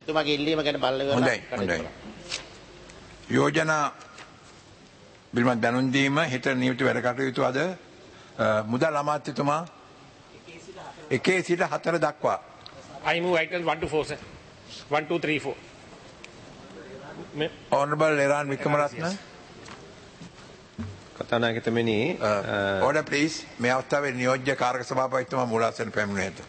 තුමාගේ ඉල්ලීම ගැන බලලා හොඳයි. යෝජනා පිළිබඳ දැනුම් දීම හෙට නියමිත වැඩ කටයුතු අද මුදල් අමාත්‍යතුමා 1 සිට 4 දක්වා. I move items 1 to 4, sir. 1, 2, 3, 4. Honorable Leran Wickramaratne. කතානායකතුමනි order please. මේ අවස්ථාවේ නියෝජ්‍ය කාර්ක සභාපතිතුමා මූලාසන පැමිණෙන්න ඇත.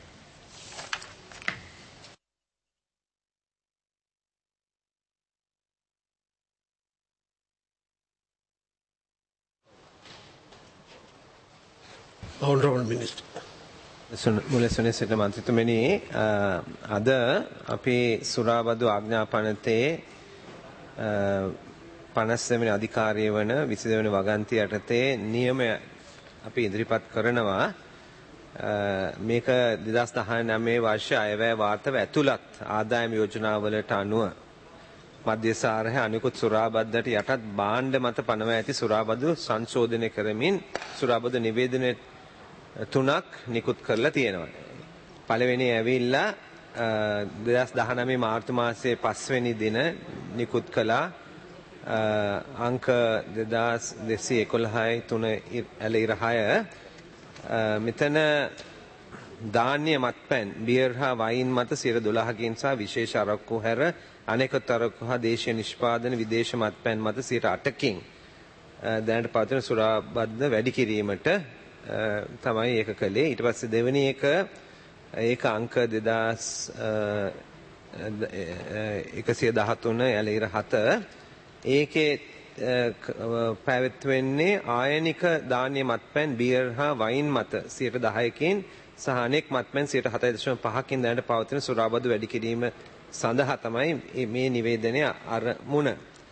Honorable Minister. මුලසුනේ සිට මන්ත්‍රීතුමනි අද අපි සුරාබදු ආඥාපනතේ 50 වෙනි අධිකාරිය වන 22 වෙනි වගන්තිය යටතේ නියමය අපි ඉදිරිපත් කරනවා. මේක 2019 වර්ෂ අයවැය වාර්තාව ඇතුළත් ආදායම් යෝජනාවලට අනුව මධ්‍යසාරය අනිකුත් සුරාබද්දට යටත් භාණ්ඩ මත පනවා ඇති සුරාබදු සංශෝධනය කරමින් සුරාබදු නිවේදනය 3ක් නිකුත් කරලා තියෙනවා. පළවෙනි ඇවිල්ලා 2019 මාර්තු මාසයේ 5 වෙනි දින නිකුත් කළා අංක 2211 3 ඇලීර 6 මෙතන ධාන්‍ය මත්පැන් බියර් හා වයින් මත 12%කින් සහ විශේෂ අරක්කු හැර අනෙකුත් අරක්කු හා දේශීය නිෂ්පාදන විදේශ මත්පැන් මත 8%කින් දැනට පවතින සුරාබද්ද වැඩි කිරීමට තමයි ඒක කළේ. ඊට පස්සේ දෙවෙනි එක ඒක අංක 2113 ඇලීර 7 ඒකේ පැවැත්වෙන්නේ ආයනික ධාන්‍ය මත්පැන් බියර් හා වයින් මත 10%කින් සහ අනෙක් මත්පැන් 7.5කින් දැනට පවතින සුරාබදු වැඩි කිරීම සඳහා තමයි මේ නිවේදනය අරමුණ.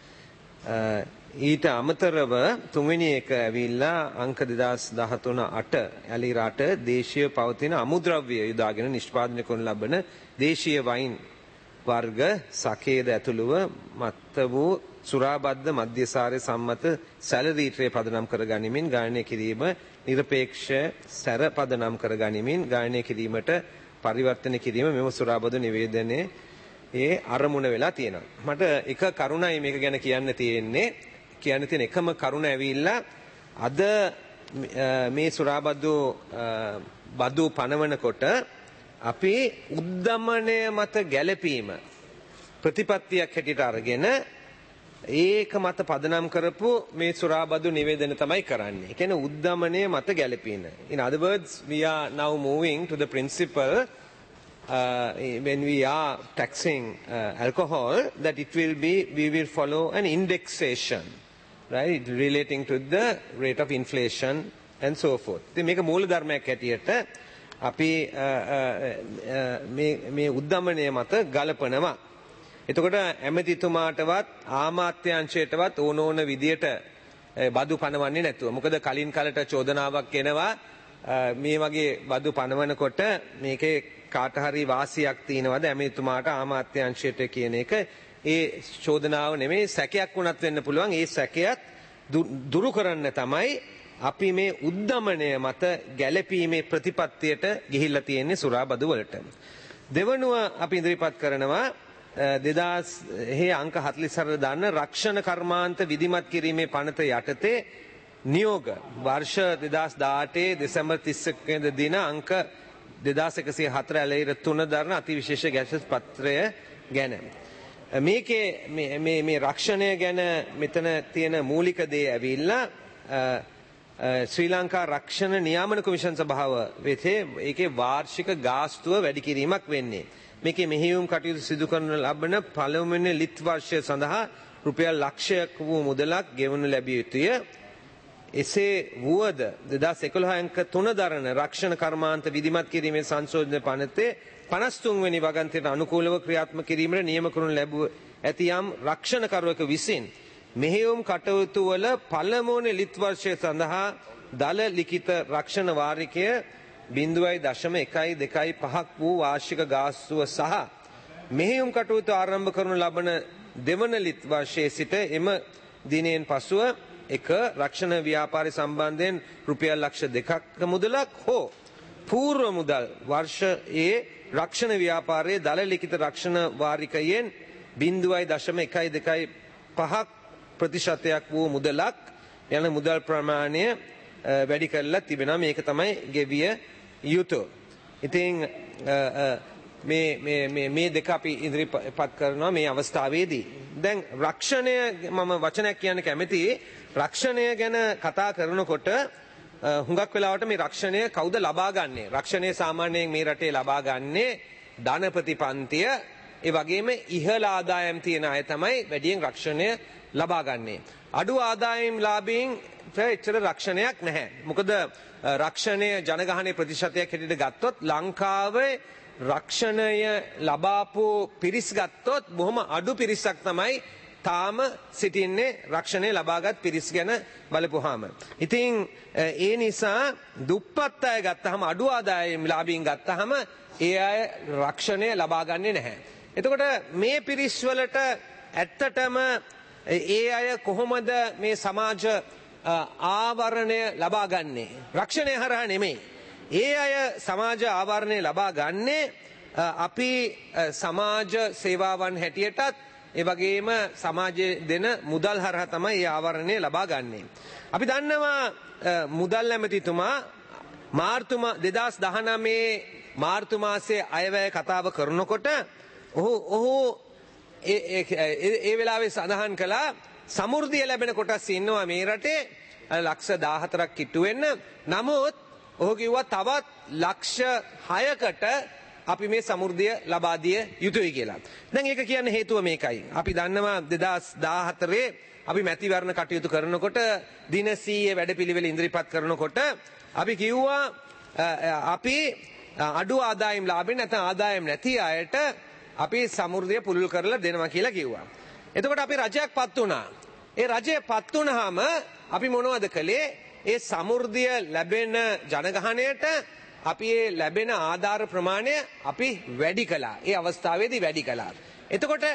ඊට අමතරව තුන්වෙනි එක ඇවිල්ලා අංක 2013 ඇලීර 8 දේශීය පවතින අමුද්‍රව්‍ය යොදාගෙන නිෂ්පාදනය කරන ලබන දේශීය වයින් වර්ග සකේද ඇතුළුව මත්ත වූ සුරාබද්ද මධ්‍යසාරය සම්මත සැලරි ට්‍රේ පදනම් කර ගනිමින් ගායනය කිරීම නිරපේක්ෂ සැර පදනම් කර ගනිමින් ගායනය කිරීමට පරිවර්තන කිරීම මෙම සුරාබදු නිවේදනයේ අරමුණ වෙලා තියෙනවා. මට එක කරුණයි මේක ගැන කියන්න තියෙන එකම කරුණ ඇවිල්ලා අද මේ සුරාබදු බදු පනවනකොට අපි උද්දමනය මත ගැලපීම ප්‍රතිපත්තියක් හැටියට අරගෙන ඒක මත පදනම් කරපු මේ සුරාබදු නිවේදන තමයි කරන්නේ. ඒ කියන්නේ උද්දමනය මත ගැලපීම. In other words, we are now moving to the principle when we are taxing alcohol that we will follow an indexation, right, relating to the rate of inflation and so forth. ඉතින් මේක මූල ධර්මයක් හැටියට අපි මේ උද්දමනය මත ගලපනවා. එතකොට ඇමතිතුමාටවත් ආමාත්‍යාංශයටවත් ඕන විදියට බදු පනවන්නේ නැතුව. මොකද කලින් කලට චෝදනාවක් එනවා මේ වගේ බදු පනවනකොට මේකේ කාට හරි වාසියක් තියෙනවද ඇමතිතුමාට ආමාත්‍යාංශයට කියන එක ඒ චෝදනාව නෙමෙයි සැකයක් වුණත් වෙන්න පුළුවන්. ඒ සැකයත් දුරු කරන්න තමයි අපි මේ උද්දමනය මත ගැලපීමේ ප්‍රතිපත්තියට ගිහිල්ලා තියෙන්නේ සුරාබදු වලට. දෙවනුව අපි ඉදිරිපත් කරනවා 2000 අංක 44 දාන්න රක්ෂණ කර්මාන්ත විධිමත් කිරීමේ පනත යටතේ නියෝග වර්ෂ 2018 දෙසැම්බර් 31 වෙනිදා දින අංක 2104 ඇලීර 3 දරන අතිවිශේෂ ගැසට් පත්‍රය ගැන. මේකේ මේ රක්ෂණය ගැන මෙතන තියෙන මූලික දේ ඇවිල්ලා ශ්‍රී ලංකා රක්ෂණ නියාමන කොමිෂන් සභාව වෙතේ ඒකේ වාර්ෂික ගාස්තුව වැඩි කිරීමක් වෙන්නේ. මේකේ මෙහෙයුම් කටයුතු සිදු කරන ලබන පළමුවෙනි ලිත් වර්ෂය සඳහා රුපියල් ලක්ෂයක් වූ මුදලක් ගෙවනු ලැබිය යුතුය. එසේ වුවද 2011 අංක 3 දරන රක්ෂණ කර්මාන්ත විධිමත් කිරීමේ සංශෝධන පනතේ 53 වෙනි වගන්තියට අනුකූලව ක්‍රියාත්මක කිරීමට නියම කරනු ලැබුව ඇති යම් රක්ෂණකරුවෙක විසින් මෙහෙයුම් කටයුතු වල පළමුවන ලිත් වර්ෂය සඳහා දල ලිඛිත රක්ෂණ වාරිකය 0.125ක් වූ වාර්ෂික ගාස්තුව සහ මෙහෙයුම් කටයුතු ආරම්භ කරනු ලබන දෙවන ලිත් වර්ෂයේ සිට එම දිනයෙන් පසුව එක රක්ෂණ ව්‍යාපාරය සම්බන්ධයෙන් රුපියල් ලක්ෂ 2ක මුදලක් හෝ පූර්ව මුදල් වර්ෂයේ රක්ෂණ ව්‍යාපාරයේ දල ලිඛිත රක්ෂණ වාරිකයෙන් 0.125% වූ මුදලක් යන මුදල් ප්‍රමාණය වැඩි කරලා තිබෙනවා. මේක තමයි ගෙවිය යුතු. ඉතින් මේ දෙක අපි ඉදිරිපත් කරනවා මේ අවස්ථාවේදී. දැන් රක්ෂණය මම වචනයක් කියන්න කැමතියි. රක්ෂණය ගැන කතා කරනකොට හුඟක් වෙලාවට මේ රක්ෂණය කවුද ලබා ගන්නේ? රක්ෂණය සාමාන්‍යයෙන් මේ රටේ ලබා ගන්නේ ධනපති පන්තිය. ඒ වගේම ඉහළ ආදායම් තියෙන අය තමයි වැඩියෙන් රක්ෂණය ලබා ගන්නේ. අඩු ආදායම් ලාභීන් එච්චර රක්ෂණයක් නැහැ. මොකද රක්ෂණය ජනගහනයේ ප්‍රතිශතයක් හැටියට ගත්තොත් ලංකාවේ රක්ෂණය ලබාපු පිරිස් ගත්තොත් බොහොම අඩු පිරිසක් තමයි තාම සිටින්නේ රක්ෂණය ලබාගත් පිරිස් ගැන බලපුවාම. ඉතින් ඒ නිසා දුප්පත් අය ගත්තහම අඩු ආදායම් ලාභීන් ගත්තහම ඒ අය රක්ෂණය ලබා ගන්නේ නැහැ. එතකොට මේ පිරිස් වලට ඇත්තටම ඒ අය කොහොමද මේ සමාජ ආවරණය ලබා ගන්නේ? රක්ෂණය හරහා නෙමෙයි. ඒ අය සමාජ ආවරණය ලබා ගන්නේ අපි සමාජ සේවාවන් හැටියටත් ඒ වගේම සමාජයේ දෙන මුදල් හරහා තමයි ඒ ආවරණය ලබා ගන්නේ. අපි දන්නවා මුදල් ඇමතිතුමා මාර්තු 2019 මාර්තු මාසයේ අයවැය කතාව කරනකොට ඔහු ඒ වෙලාවේ සඳහන් කළා සමෘද්ධිය ලැබෙන කොටස් ඉන්නවා මේ රටේ ලක්ෂ 14ක් කිට්ටු වෙන්න. නමුත් ඔහු කිව්වා තවත් ලක්ෂ 6කට අපි මේ සමෘද්ධිය ලබා දිය යුතුයි කියලා. දැන් ඒක කියන්න හේතුව මේකයි. අපි දන්නවා 2014 අපි මැතිවරණ කටයුතු කරනකොට දින 100 වැඩපිළිවෙල ඉදිරිපත් කරනකොට අපි කිව්වා අපි අඩු ආදායම් ලාභෙන් නැත්නම් ආදායම් නැති අයට අපි සමෘද්ධිය පුළුල් කරලා දෙනවා කියලා කිව්වා. එතකොට අපි රජයක් පත් වුණා. ඒ රජය පත් වුණාම අපි මොනවද කළේ? ඒ සමෘද්ධිය ලැබෙන ජනගහණයට අපි ඒ ලැබෙන ආධාර ප්‍රමාණය අපි වැඩි කළා. ඒ අවස්ථාවේදී වැඩි කළා. එතකොට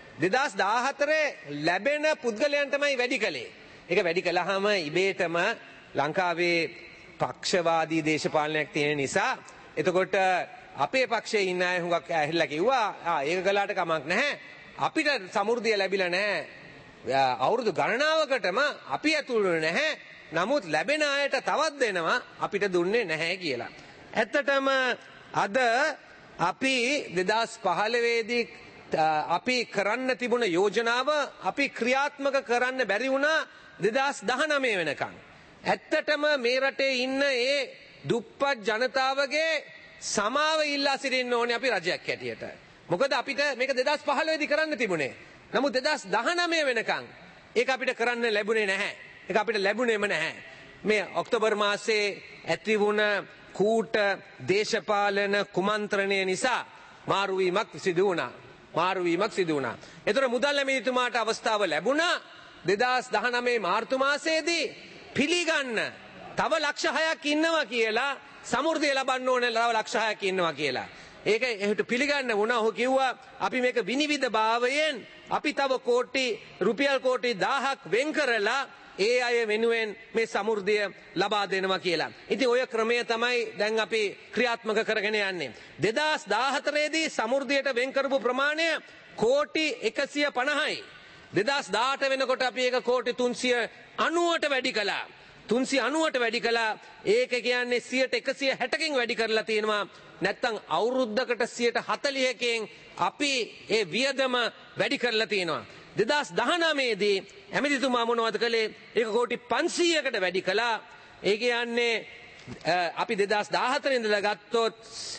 2014 ලැබෙන පුද්ගලයන් තමයි වැඩි කළේ. ඒක වැඩි කළාම ඉබේටම ලංකාවේ පක්ෂවාදී දේශපාලනයක් තියෙන නිසා එතකොට අපේ පක්ෂයේ ඉන්න අය හුඟක් ඇහිලා කිව්වා ඒක කළාට කමක් නැහැ. අපිට සමෘද්ධිය ලැබිලා නැහැ. අවුරුදු ගණනාවකටම අපි ඇතුළු නැහැ. නමුත් ලැබෙන අයට තවත් දෙනවා අපිට දුන්නේ නැහැ කියලා. ඇත්තටම අද අපි 2015 දී අපි කරන්න තිබුණ යෝජනාව අපි ක්‍රියාත්මක කරන්න බැරි වුණා 2019 වෙනකන්. ඇත්තටම මේ රටේ ඉන්න ඒ දුප්පත් ජනතාවගේ සමාව ඉල්ලා සිටින්න ඕනේ අපි රජයක් හැටියට. මොකද අපිට මේක 2015 දී කරන්න තිබුණේ. නමුත් 2019 වෙනකන් ඒක අපිට කරන්න ලැබුණේ නැහැ. ඒක අපිට ලැබුණේම නැහැ. මේ ඔක්තෝබර් මාසයේ ඇති වුණ කූට දේශපාලන කුමන්ත්‍රණය නිසා මාරුවීමක් සිදු වුණා. ඒතර මුදල් ඇමතිතුමාට අවස්ථාව ලැබුණා 2019 මාර්තු මාසයේදී පිළිගන්න තව ලක්ෂ 6ක් ඉන්නවා කියලා සමෘද්ධිය ලබන්න ඕනේ තව ලක්ෂ 6ක් ඉන්නවා කියලා. ඒක එහෙට පිළිගන්න වුණා. ඔහු කිව්වා අපි මේක විනිවිද භාවයෙන් අපි තව රුපියල් කෝටි 1000ක් වෙන් කරලා ඒ අය වෙනුවෙන් මේ සමෘද්ධිය ලබා දෙනවා කියලා. ඉතින් ඔය ක්‍රමය තමයි දැන් අපි ක්‍රියාත්මක කරගෙන යන්නේ. 2014 දී සමෘද්ධියට වෙන් කරපු ප්‍රමාණය කෝටි 150යි. 2018 වෙනකොට අපි ඒක කෝටි 390ට වැඩි කළා. 390ට වැඩි කළා. ඒක කියන්නේ 160කින් වැඩි කරලා තියෙනවා. නැත්තම් අවුරුද්දකට 140කින් අපි ඒ වියදම වැඩි කරලා තියෙනවා. 2019 දී ඇමතිතුමා මොනවද කළේ? ඒක කෝටි 500කට වැඩි කළා. ඒ කියන්නේ අපි 2014 ඉඳලා ගත්තොත්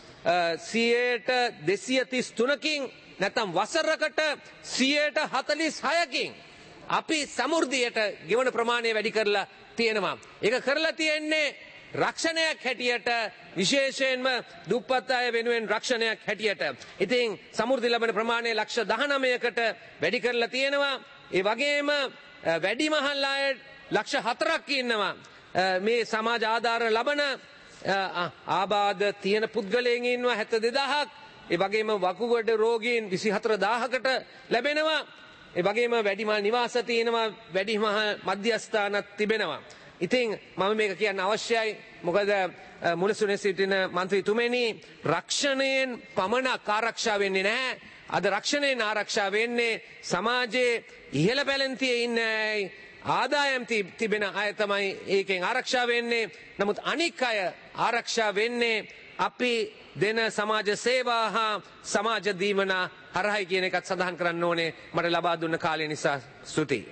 233කින් නැත්නම් වසරකට 146කින් අපි සමෘද්ධියට ගෙවන ප්‍රමාණය වැඩි කරලා තියෙනවා. ඒක කරලා තියෙන්නේ රක්ෂණයක් හැටියට, විශේෂයෙන්ම දුප්පත් අය වෙනුවෙන් රක්ෂණයක් හැටියට. ඉතින් සමෘද්ධි ලැබෙන ප්‍රමාණය ලක්ෂ 19කට වැඩි කරලා තියෙනවා. ඒ වගේම වැඩිමහල් අය ලක්ෂ 4ක් ඉන්නවා. මේ සමාජ ආධාර ලබන ආබාධ තියෙන පුද්ගලයන් ඉන්නවා 72000ක්. ඒ වගේම වකුගඩ රෝගීන් 24000කට ලැබෙනවා. ඒ වගේම වැඩිමහල් නිවාස තියෙනවා, වැඩිමහල් මධ්‍යස්ථානත් තිබෙනවා. ඉතින් මම මේක කියන්න අවශ්‍යයි. මොකද මුලසුනේ සිටින මන්ත්‍රීතුමනි රක්ෂණයෙන් පමණක් ආරක්ෂා වෙන්නේ නැහැ. අද රක්ෂණයෙන් ආරක්ෂා වෙන්නේ සමාජයේ ඉහළ පැලැන්තියේ ඉන්න ආදායම් තිබෙන අය තමයි ඒකෙන් ආරක්ෂා වෙන්නේ. නමුත් අනික් අය ආරක්ෂා වෙන්නේ අපි දෙන සමාජ සේවා හා සමාජ දීමනා හරහයි කියන එකත් සඳහන් කරන්න ඕනේ. මට ලබා දුන්න කාලය නිසා ස්තුතියි.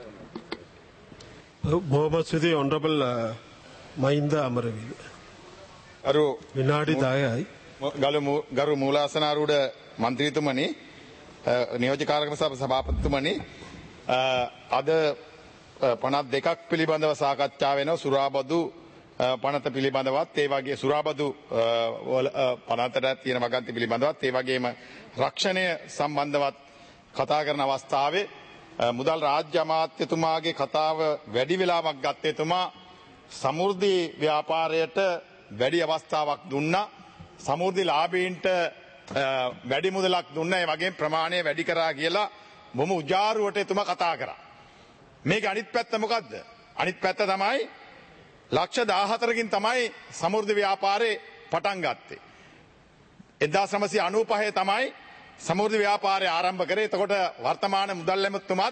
බොහොම ස්තුතියි ඔනරබල් මහින්ද අමරවීර. විනාඩි 10යි. ගරු මූලාසනාරූඪ මන්ත්‍රීතුමනි, නියෝජ්‍ය කාර්යකාරක සභාපතිතුමනි, අද පනත් දෙකක් පිළිබඳව සාකච්ඡා වෙනවා. සුරාබදු පනත පිළිබඳවත්, ඒ වගේ සුරාබදු පනතට තියෙන වගන්ති පිළිබඳවත්, ඒ වගේම රක්ෂණය සම්බන්ධවත් කතා කරන අවස්ථාවේ මුදල් රාජ්‍ය අමාත්‍යතුමාගේ කතාව වැඩි වෙලාවක් ගත්ත එතුමා සමෘද්ධි ව්‍යාපාරයට වැඩි අවස්ථාවක් දුන්නා. සමෘද්ධි ලාභීන්ට වැඩි මුදලක් දුන්නා. ඒ වගේම ප්‍රමාණය වැඩි කරා කියලා බොහොම උජාරුවට එතුමා කතා කරා. මේක අනිත් පැත්ත මොකද්ද? අනිත් පැත්ත තමයි ලක්ෂ 14කින් තමයි සමෘද්ධි ව්‍යාපාරේ පටන් ගත්තේ. 1995 තමයි සමෘද්ධි ව්‍යාපාරය ආරම්භ කරේ. එතකොට වර්තමාන මුදල් ඇමතුමත්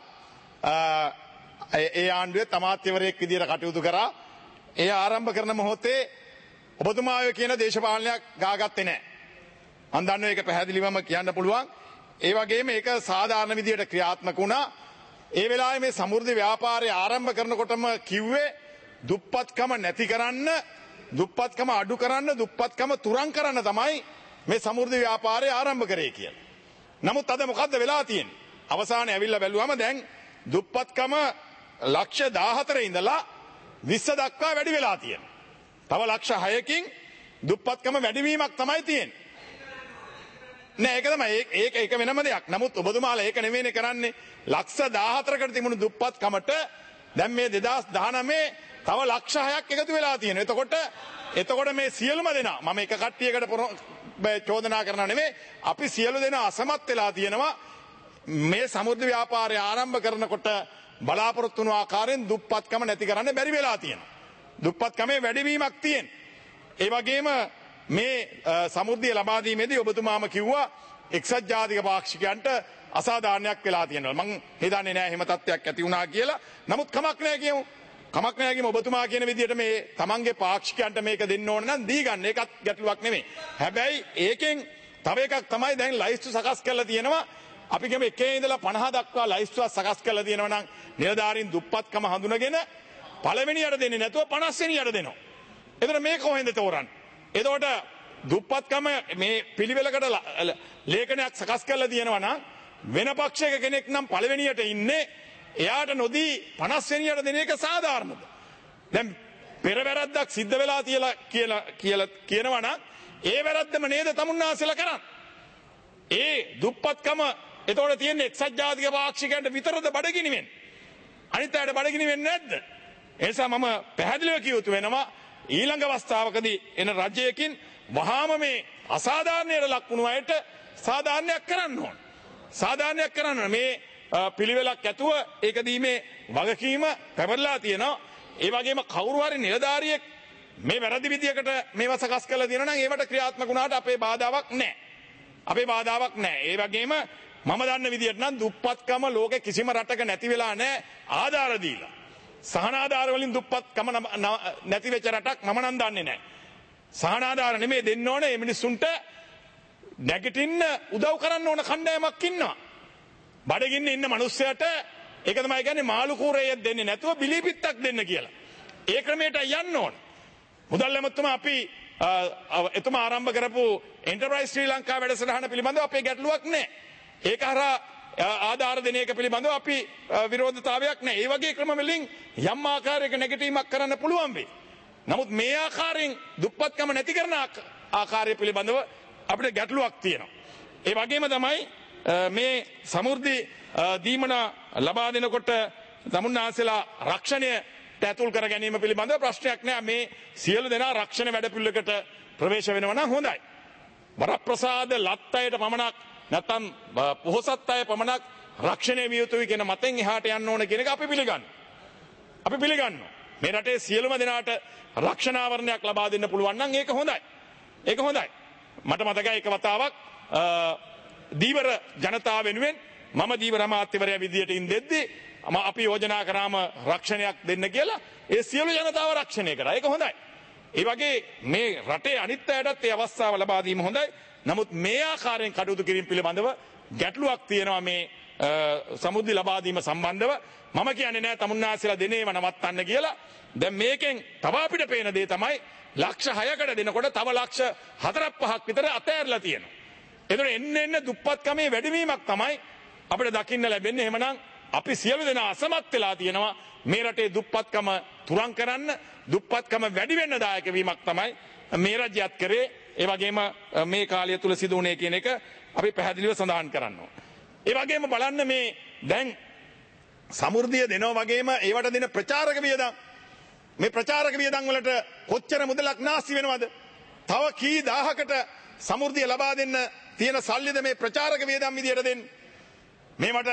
ඒ ආණ්ඩුවේ අමාත්‍යවරයෙක් විදියට කටයුතු කරා. ඒ ආරම්භ කරන මොහොතේ ඔබතුමා ඔය කියන දේශපාලනයක් ගාගත්තේ නැහැ. මම දන්නවා ඒක පැහැදිලිවම කියන්න පුළුවන්. ඒ වගේම ඒක සාධාරණ විදියට ක්‍රියාත්මක වුණා. ඒ වෙලාවේ මේ සමෘද්ධි ව්‍යාපාරය ආරම්භ කරනකොටම කිව්වේ දුප්පත්කම නැති කරන්න, දුප්පත්කම අඩු කරන්න, දුප්පත්කම තුරන් කරන්න තමයි මේ සමෘද්ධි ව්‍යාපාරය ආරම්භ කරේ කියලා. නමුත් අද මොකද්ද වෙලා තියෙන්නේ? අවසානයේ ඇවිල්ලා බැලුවම දැන් දුප්පත්කම ලක්ෂ 14 ඉඳලා 20 දක්වා වැඩි වෙලා තියෙනවා. තව ලක්ෂ 6කින් දුප්පත්කම වැඩිවීමක් තමයි තියෙන්නේ. නෑ ඒක තමයි ඒක වෙනම දෙයක්. නමුත් ඔබතුමාලා ඒක නෙවෙයිනේ කරන්නේ. ලක්ෂ 14කට තිබුණු දුප්පත්කමට දැන් මේ 2019 තව ලක්ෂ 6ක් එකතු වෙලා තියෙනවා. එතකොට මේ සියලුම දෙනා, මම එක කට්ටියකට චෝදනා කරනවා නෙවෙයි, අපි සියලු දෙනා අසමත් වෙලා තියෙනවා මේ සමෘද්ධි ව්‍යාපාරය ආරම්භ කරනකොට බලාපොරොත්තු වුණු ආකාරයෙන් දුප්පත්කම නැති කරන්න බැරි වෙලා තියෙනවා. දුප්පත්කමේ වැඩිවීමක් තියෙන. ඒ වගේම මේ සමෘද්ධිය ලබා දීමේදී ඔබතුමාම කිව්වා එක්සත් ජාතික පාක්ෂිකයන්ට අසාධාරණයක් වෙලා තියෙනවා. මං හිතන්නේ නෑ එහෙම තත්ත්වයක් ඇති වුණා කියලා. නමුත් කමක් නෑ කියමු. කමක් නෑ කියමු. ඔබතුමා කියන විදිහට මේ තමන්ගේ පාක්ෂිකයන්ට මේක දෙන්න ඕන නම් දී ගන්න. ඒකත් ගැටලුවක් නෙමෙයි. හැබැයි ඒකෙන් තව එකක් තමයි දැන් ලයිස්තු සකස් කරලා තියෙනවා. අපි කියමු 1 ඉඳලා 50 දක්වා ලයිස්තුවක් සකස් කරලා තියෙනවා නම් නිලධාරීන් දුප්පත්කම හඳුනගෙන පළවෙනියට දෙන්නේ නැතුව 50 වෙනියට දෙනවා. එතකොට මේක කොහෙන්ද තෝරන්නේ? එතකොට දුප්පත්කම මේ පිළිවෙලකට ලේඛනයක් සකස් කරලා තියෙනවා නම් වෙන පක්ෂයක කෙනෙක් නම් පළවෙනියට ඉන්නේ, එයාට නොදී 50 වෙනියට දෙන එක සාධාරණද? දැන් පෙර වැරද්දක් සිද්ධ වෙලා කියලා කියනවා නම් ඒ වැරද්දම නේද තමුන්නාසලා කරන්නේ? ඒ දුප්පත්කම එතකොට තියෙන්නේ එක්සත් ජාතික පාක්ෂිකයන්ට විතරද බඩගිනි වෙන්නේ? අනිත් අයට බඩගිනි වෙන්නේ නැද්ද? ඒ නිසා මම පැහැදිලිව කිය යුතු වෙනවා ඊළඟ අවස්ථාවකදී එන රජයකින් වහාම මේ අසාධාරණයට ලක් වුණු අයට සාධාරණයක් කරන්න ඕන. සාධාරණයක් කරන්න මේ පිළිවෙලක් ඇතුව ඒක දීමේ වගකීම පැවරලා තියෙනවා. ඒ වගේම කවුරු හරි නිලධාරියෙක් මේ වැරදි විදියකට මේවා සකස් කරලා තියෙනවා නම් ඒවට ක්‍රියාත්මක වුණාට අපේ බාධාවක් නැහැ. අපේ බාධාවක් නැහැ. ඒ වගේම මම දන්න විදියට නම් දුප්පත්කම ලෝකේ කිසිම රටක නැති වෙලා නැහැ ආධාර දීලා. සහනාධාර වලින් දුප්පත්කම නැති වෙච්ච රටක් මම නම් දන්නේ නැහැ. සහනාධාර නෙමෙයි දෙන්න ඕනේ මේ මිනිස්සුන්ට නැගිටින්න උදව් කරන්න ඕන කණ්ඩායමක් ඉන්නවා. බඩගින්න ඉන්න මිනිස්සයාට ඒක තමයි කියන්නේ මාළු කූරේයක් දෙන්නේ නැතුව බිලිපිත්තක් දෙන්න කියලා. ඒ ක්‍රමයට යන්න ඕන. මුදල් ඇමතුමා අපි එතුමා ආරම්භ කරපු එන්ටර්ප්‍රයිස් ශ්‍රී ලංකා වැඩසටහන පිළිබඳව අපේ ගැටලුවක් නැහැ. ඒක හරහා ආධාර දෙන එක පිළිබඳව අපි විරෝධතාවයක් නැහැ. ඒ වගේ ක්‍රම වලින් යම් ආකාරයක නැගිටීමක් කරන්න පුළුවන් වෙයි. නමුත් මේ ආකාරයෙන් දුප්පත්කම නැති කරන ආකාරය පිළිබඳව අපිට ගැටලුවක් තියෙනවා. ඒ වගේම තමයි මේ සමෘද්ධි දීමන ලබා දෙනකොට තමුන්නාසලා රක්ෂණයට ඇතුල් කර ගැනීම පිළිබඳව ප්‍රශ්නයක් නෑ. මේ සියලු දෙනා රක්ෂණ වැඩපිළිවෙලකට ප්‍රවේශ වෙනවා නම් හොඳයි. වරප්‍රසාද ලත් අයට පමණක් නැත්නම් පොහොසත් අය පමණක් රක්ෂණය විය යුතුයි කියන මතෙන් එහාට යන්න ඕන කියන එක අපි පිළිගන්නවා. මේ රටේ සියලුම දෙනාට රක්ෂණාවරණයක් ලබා දෙන්න පුළුවන් නම් ඒක හොඳයි. ඒක හොඳයි. මට මතකයි එක වතාවක් දීවර ජනතාව වෙනුවෙන් මම දීවර අමාත්‍යවරයා විදියට ඉඳෙද්දී අපි යෝජනා කරාම රක්ෂණයක් දෙන්න කියලා ඒ සියලු ජනතාව රක්ෂණය කරා. ඒක හොඳයි. ඒ වගේ මේ රටේ අනිත් අයටත් ඒ අවස්ථාව ලබා දීම හොඳයි. නමුත් මේ ආකාරයෙන් කටයුතු කිරීම පිළිබඳව ගැටලුවක් තියෙනවා මේ සමුද්‍රි ලබා දීම සම්බන්ධව. මම කියන්නේ නෑ තමුන්නාසලා දෙනේව නවත්තන්න කියලා. දැන් මේකෙන් තව අපිට පේන දේ තමයි ලක්ෂ 6කට දෙනකොට තව ලක්ෂ 4-5ක් විතර අතෑරලා තියෙනවා. ඒතර එන්න දුප්පත්කමේ වැඩිවීමක් තමයි අපිට දකින්න ලැබෙන්නේ. එහෙමනම් අපි සියලු දෙනා අසමත් වෙලා තියෙනවා මේ රටේ දුප්පත්කම තුරන් කරන්න, දුප්පත්කම වැඩි වෙන්න දායක වීමක් තමයි මේ රජයත් කරේ. ඒ වගේම මේ කාලය තුල සිදු වුණේ කියන එක අපි පැහැදිලිව සඳහන් කරන්න ඕන. ඒ වගේම බලන්න මේ දැන් සමෘද්ධිය දෙනවා වගේම ඒවට දෙන ප්‍රචාරක වියදම්, මේ ප්‍රචාරක වියදම් වලට කොච්චර මුදලක් නාස්ති වෙනවද? තව කී දහහකට සමෘද්ධිය ලබා දෙන්න තියෙන සල්ලිද මේ ප්‍රචාරක වියදම් විදියට දෙන්නේ? මේ මට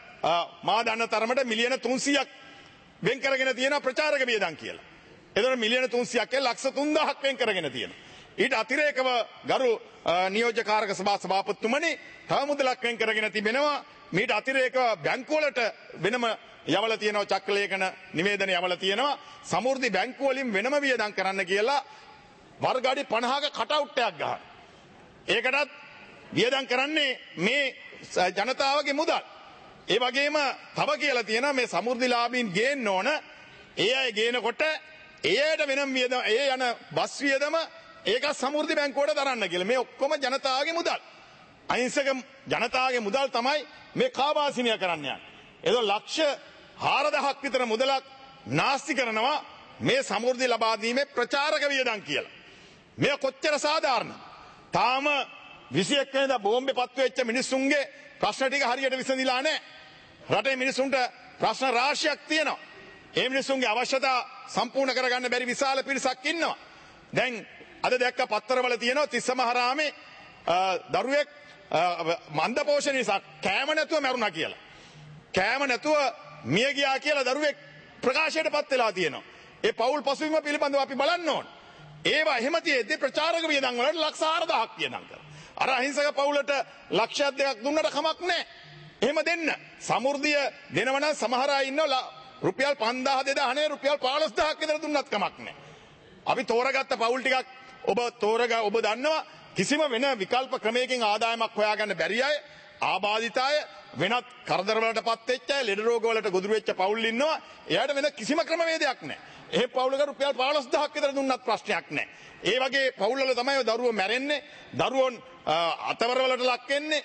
මා දන්න තරමට මිලියන 300ක් වෙන් කරගෙන තියෙනවා ප්‍රචාරක වියදම් කියලා. එතකොට මිලියන 300ක් කියලා ලක්ෂ 3000ක් වෙන් කරගෙන තියෙනවා. ඊට අතිරේකව ගරු නියෝජ්‍ය කාරක සභා සභාපතිතුමනි තව මුදලක් වෙන් කරගෙන තිබෙනවා. මීට අතිරේකව බැංකුවලට වෙනම යවලා තියෙනවා, චක්‍රලේඛන නිවේදන යවලා තියෙනවා. සමෘද්ධි බැංකුව වලින් වෙනම වියදම් කරන්න කියලා වර්ග අඩි 50ක කටවුට් එකක් ගහන. ඒකටත් වියදම් කරන්නේ මේ ජනතාවගේ මුදල්. ඒ වගේම තව කියලා තියෙනවා මේ සමෘද්ධිලාභීන් ගේන්න ඕන. ඒ අය ගේනකොට ඒ අයට වෙනම වියදම, ඒ යන බස් වියදම ඒක සමෘද්ධි බැංකුවට දරන්න කියලා. මේ ඔක්කොම ජනතාවගේ මුදල්. අහිංසක ජනතාවගේ මුදල් තමයි මේ කාබාසිනිය කරන්න යන්නේ. ඒක ලක්ෂ 4000ක් විතර මුදලක් නාස්ති කරනවා මේ සමෘද්ධි ලබා දීමේ ප්‍රචාරක වියදම් කියලා. මේ කොච්චර සාධාරණද? තාම 21 වෙනිදා බෝම්බේ පත්තු වෙච්ච මිනිස්සුන්ගේ ප්‍රශ්න ටික හරියට විසඳිලා නැහැ. රටේ මිනිස්සුන්ට ප්‍රශ්න රාශියක් තියෙනවා. ඒ මිනිස්සුන්ගේ අවශ්‍යතා සම්පූර්ණ කරගන්න බැරි විශාල පිරිසක් ඉන්නවා. දැන් අද දැක්ක පත්තරවල තියෙනවා තිස්සමහරාමේ දරුවෙක් මන්ද පෝෂණ නිසා කෑම නැතුව මැරුණා කියලා. කෑම නැතුව මිය ගියා කියලා දරුවෙක් ප්‍රකාශයට පත් වෙලා තියෙනවා. ඒ පෞල් පසුබිම පිළිබඳව අපි බලන්න ඕන. ඒවා එහෙම තියෙද්දි ප්‍රචාරක වියදම් වලට ලක්ෂ 4000ක් වියදම් කරනවා. අර අහිංසක පවුලට ලක්ෂයක් දෙකක් දුන්නට කමක් නැහැ. එහෙම දෙන්න. සමෘද්ධිය දෙනවනම් සමහර අය ඉන්නවා රුපියල් 5000 2000 නේ රුපියල් 15000ක් විතර දුන්නත් කමක් නැහැ. අපි තෝරගත්ත පවුල් ටිකක් ඔබ දන්නවා කිසිම වෙන විකල්ප ක්‍රමයකින් ආදායමක් හොයාගන්න බැරි අය, ආබාධිත අය, වෙනත් කරදරවලටපත් වෙච්ච අය, ලෙඩ රෝග වලට ගොදුරු වෙච්ච පවුල් ඉන්නවා. එයාට වෙන කිසිම ක්‍රමවේදයක් නැහැ. ඒ පවුලක රුපියල් 15000ක් විතර දුන්නත් ප්‍රශ්නයක් නැහැ. ඒ වගේ පවුල් වල තමයි දරුවෝ මැරෙන්නේ, දරුවෝන් අතවරවලට ලක් වෙන්නේ,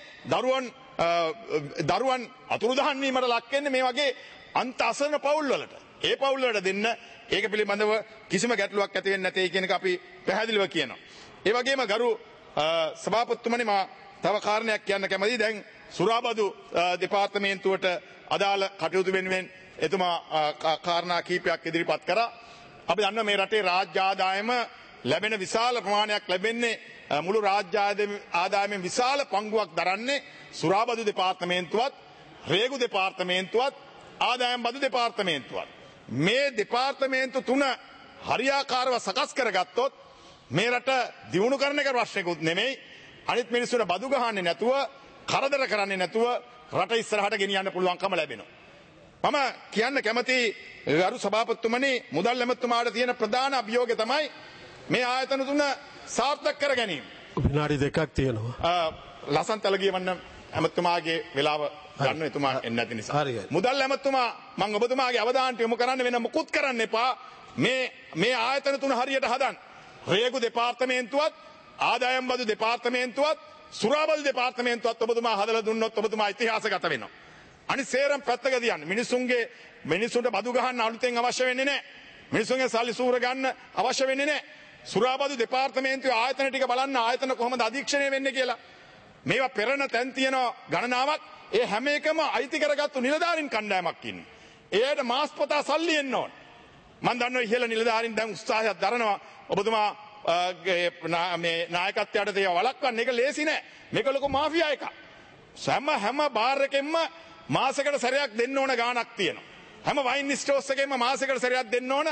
දරුවන් අතුරුදහන් වීමට ලක් වෙන්නේ මේ වගේ අන්ත අසරණ පවුල් වලට. ඒ පවුල් වලට දෙන්න ඒක පිළිබඳව කිසිම ගැටලුවක් ඇති වෙන්නේ නැtei කියන එක අපි පැහැදිලිව කියනවා. ඒ වගේම ගරු සභාපතිතුමනි මා තව කාරණයක් කියන්න කැමතියි. දැන් සුරාබදු දෙපාර්තමේන්තුවට අදාළ කටයුතු වෙනුවෙන් එතුමා කාරණා කීපයක් ඉදිරිපත් කරා. අපි දන්නවා මේ රටේ රාජ්‍ය ආදායම ලැබෙන විශාල ප්‍රමාණයක් ලැබෙන්නේ මුළු රාජ්‍ය ආදායමෙන් විශාල පංගුවක් දරන්නේ සුරාබදු දෙපාර්තමේන්තුවත්, රේගු දෙපාර්තමේන්තුවත්, ආදායම් බදු දෙපාර්තමේන්තුවත්. මේ දෙපාර්තමේන්තු තුන හරියාකාරව සකස් කරගත්තොත් මේ රට දියුණු කරන එක ප්‍රශ්නයක්වත් නෙමෙයි. අනිත් මිනිස්සුන්ට බදු ගහන්නේ නැතුව, කරදර කරන්නේ නැතුව රට ඉස්සරහට ගෙනියන්න පුළුවන්කම ලැබෙනවා. මම කියන්න කැමති ගරු සභාපතිතුමනි, මුදල් ඇමතුමාට තියෙන ප්‍රධාන අභියෝගය තමයි මේ ආයතන තුන සාර්ථක කර ගැනීම. විනාඩි 2ක් තියෙනවා. ලසන්තල ගියවන්න ඇමතුමාගේ වෙලාව ගන්න එතුමා එන්නේ නැති නිසා. මුදල් ඇමතුමා මම ඔබතුමාගේ අවධානයට යොමු කරන්න වෙන මොකුත් කරන්න එපා. මේ ආයතන තුන හරියට හදන්න. රේගු දෙපාර්තමේන්තුවත්, ආදායම් බදු දෙපාර්තමේන්තුවත්, සුරාබදු දෙපාර්තමේන්තුවත් ඔබතුමා හදලා දුන්නොත් ඔබතුමා ඉතිහාසගත වෙනවා. අනිත් සේරම පැත්තක තියන්න. මිනිසුන්ට බදු ගහන්න අලුතෙන් අවශ්‍ය වෙන්නේ නැහැ. මිනිසුන්ගේ සල්ලි සූර ගන්න අවශ්‍ය වෙන්නේ නැහැ. සුරාබදු දෙපාර්තමේන්තුවේ ආයතන ටික බලන්න, ආයතන කොහොමද අධීක්ෂණය වෙන්නේ කියලා. මේවා පෙරණ තැන් තියෙන ගණනාවක්. ඒ හැම එකම අයිති කරගත්තු නිලධාරීන් කණ්ඩායමක් ඉන්නේ. එයාට මාස්පතා සල්ලි එන්න ඕන. මම දන්නවා ඉහළ නිලධාරීන් දැන් උත්සාහයක් දරනවා. ඔබතුමා මේ නායකත්වයට ඒවා වළක්වන්න. ඒක ලේසි නෑ. මේක ලොකු මාෆියා එකක්. හැම බාර් එකෙන්ම මාසෙකට සැරයක් දෙන්න ඕන ගාණක් තියෙනවා. හැම වයින් ස්ටෝර්ස් එකෙන්ම මාසෙකට සැරයක් දෙන්න ඕන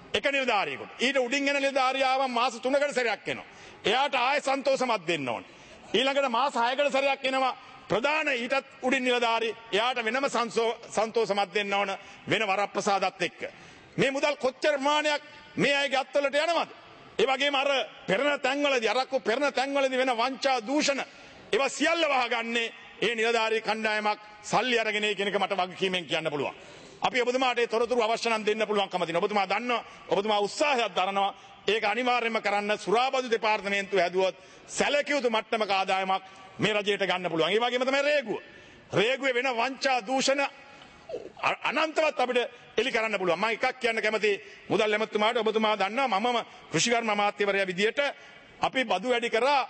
එක නිලධාරියෙකුට. ඊට උඩින් එන නිලධාරියාව මාස 3කට සැරයක් එනවා. එයාට ආයෙ සන්තෝෂමත් දෙන්න ඕනේ. ඊළඟට මාස 6කට සැරයක් එනවා ප්‍රධාන ඊටත් උඩින් නිලධාරි. එයාට වෙනම සන්තෝෂමත් දෙන්න ඕන වෙන වරප්‍රසාදත් එක්ක. මේ මුදල් කොච්චර ප්‍රමාණයක් මේ අයගේ අත්වලට යනවද? ඒ වගේම අර පෙරණ තැන්වලදී අරක්කු පෙරණ තැන්වලදී වෙන වංචා දූෂණ ඒවා සියල්ල වහගන්නේ ඒ නිලධාරී කණ්ඩායමක් සල්ලි අරගෙන කියන එක මට වගකීමෙන් කියන්න පුළුවන්. අපි ඔබතුමාට ඒ තොරතුරු අවශ්‍ය නම් දෙන්න පුළුවන්කම තියෙනවා. ඔබතුමා දන්නවා ඔබතුමා උත්සාහයක් දරනවා ඒක අනිවාර්යයෙන්ම කරන්න සුරාබදු දෙපාර්තමේන්තුව හැදුවොත් සැලකිය යුතු මට්ටමක ආදායමක් මේ රජයට ගන්න පුළුවන්. ඒ වගේම තමයි රේගුව. රේගුවේ වෙන වංචා දූෂණ අනන්තවත් අපිට එලි කරන්න පුළුවන්. මම එකක් කියන්න කැමති මුදල් ඇමතුමාට ඔබතුමා දන්නවා මමම කෘෂිකර්ම අමාත්‍යවරයා විදියට අපි බදු වැඩි කරා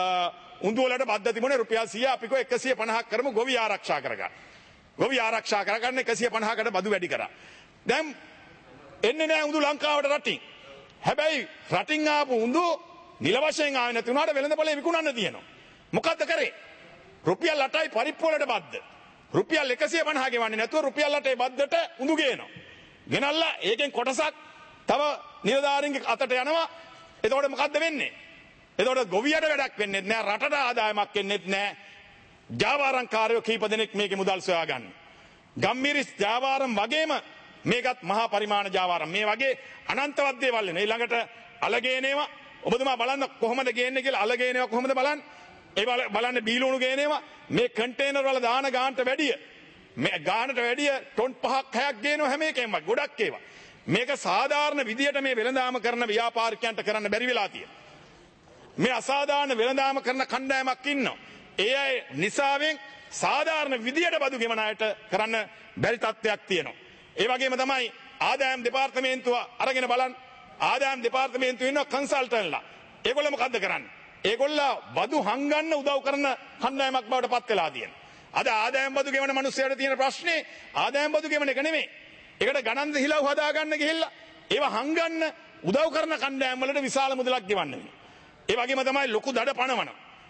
උඳු වලට බද්ද තිබුණේ රුපියල් 100 අපි කො 150ක් කරමු ගොවි ආරක්ෂා කරගන්න. ගොවි ආරක්ෂා කරගන්න 150කට බදු වැඩි කරා. දැන් එන්නේ නැහැ උඳු ලංකාවට රටින්. හැබැයි රටින් ආපු උඳු නිල වශයෙන් ආවේ නැති උනාට වෙළඳපොලේ විකුණන්න තියෙනවා. මොකද්ද කරේ? රුපියල් 8යි පරිප්පු වලට බද්ද. රුපියල් 150 ගෙවන්නේ නැතුව රුපියල් 8ේ බද්දට උඳු ගේනවා. ගෙනල්ලා ඒකෙන් කොටසක් තව නිලධාරීන්ගේ අතට යනවා. එතකොට මොකද්ද වෙන්නේ? එතකොට ගොවියට වැඩක් වෙන්නේ නැහැ, රටට ආදායමක් එන්නේ නැහැ. ජාවාරම්කාරයෝ කීප දෙනෙක් මේකේ මුදල් සොයා ගන්න. ගම්මිරිස් ජාවාරම් වගේම මේකත් මහා පරිමාණ ජාවාරම්. මේ වගේ අනන්තවත් දේවල් එන. ඊළඟට අලගේනේවා ඔබතුමා බලන්න කොහොමද ගේන්නේ කියලා අලගේනේවා කොහොමද බලන්න. ඒ බලන්න බීලුණු ගේනේවා මේ කන්ටේනර් වල දාන ගානට වැඩිය මේ ගානට වැඩිය ටොන් 5ක් 6ක් ගේනවා හැම එකෙන්ම ගොඩක් ඒවා. මේක සාධාරණ විදියට මේ වෙළඳාම කරන ව්‍යාපාරිකයන්ට කරන්න බැරි වෙලා තියෙනවා. මේ අසාධාරණ වෙළඳාම කරන කණ්ඩායමක් ඉන්නවා. ඒ අය නිසාවෙන් සාධාරණ විදියට බදු ගෙවන අයට කරන්න බැරි තත්ත්වයක් තියෙනවා. ඒ වගේම තමයි ආදායම් දෙපාර්තමේන්තුව අරගෙන බලන්න. ආදායම් දෙපාර්තමේන්තුවේ ඉන්න කන්සල්ටන්ට්ලා. ඒගොල්ලෝ මොකද්ද කරන්නේ? ඒගොල්ලෝ බදු හංගන්න උදව් කරන කණ්ඩායමක් බවට පත් වෙලා තියෙනවා. අද ආදායම් බදු ගෙවන මිනිස්සුන්ට තියෙන ප්‍රශ්නේ ආදායම් බදු ගෙවන එක නෙමෙයි. ඒකට ගණන් හිලව් හදා ගන්න ගිහිල්ලා ඒව හංගන්න උදව් කරන කණ්ඩායම් වලට විශාල මුදලක් ගෙවන්න වෙනවා. ඒ වගේම තමයි ලොකු දඩ පනවන.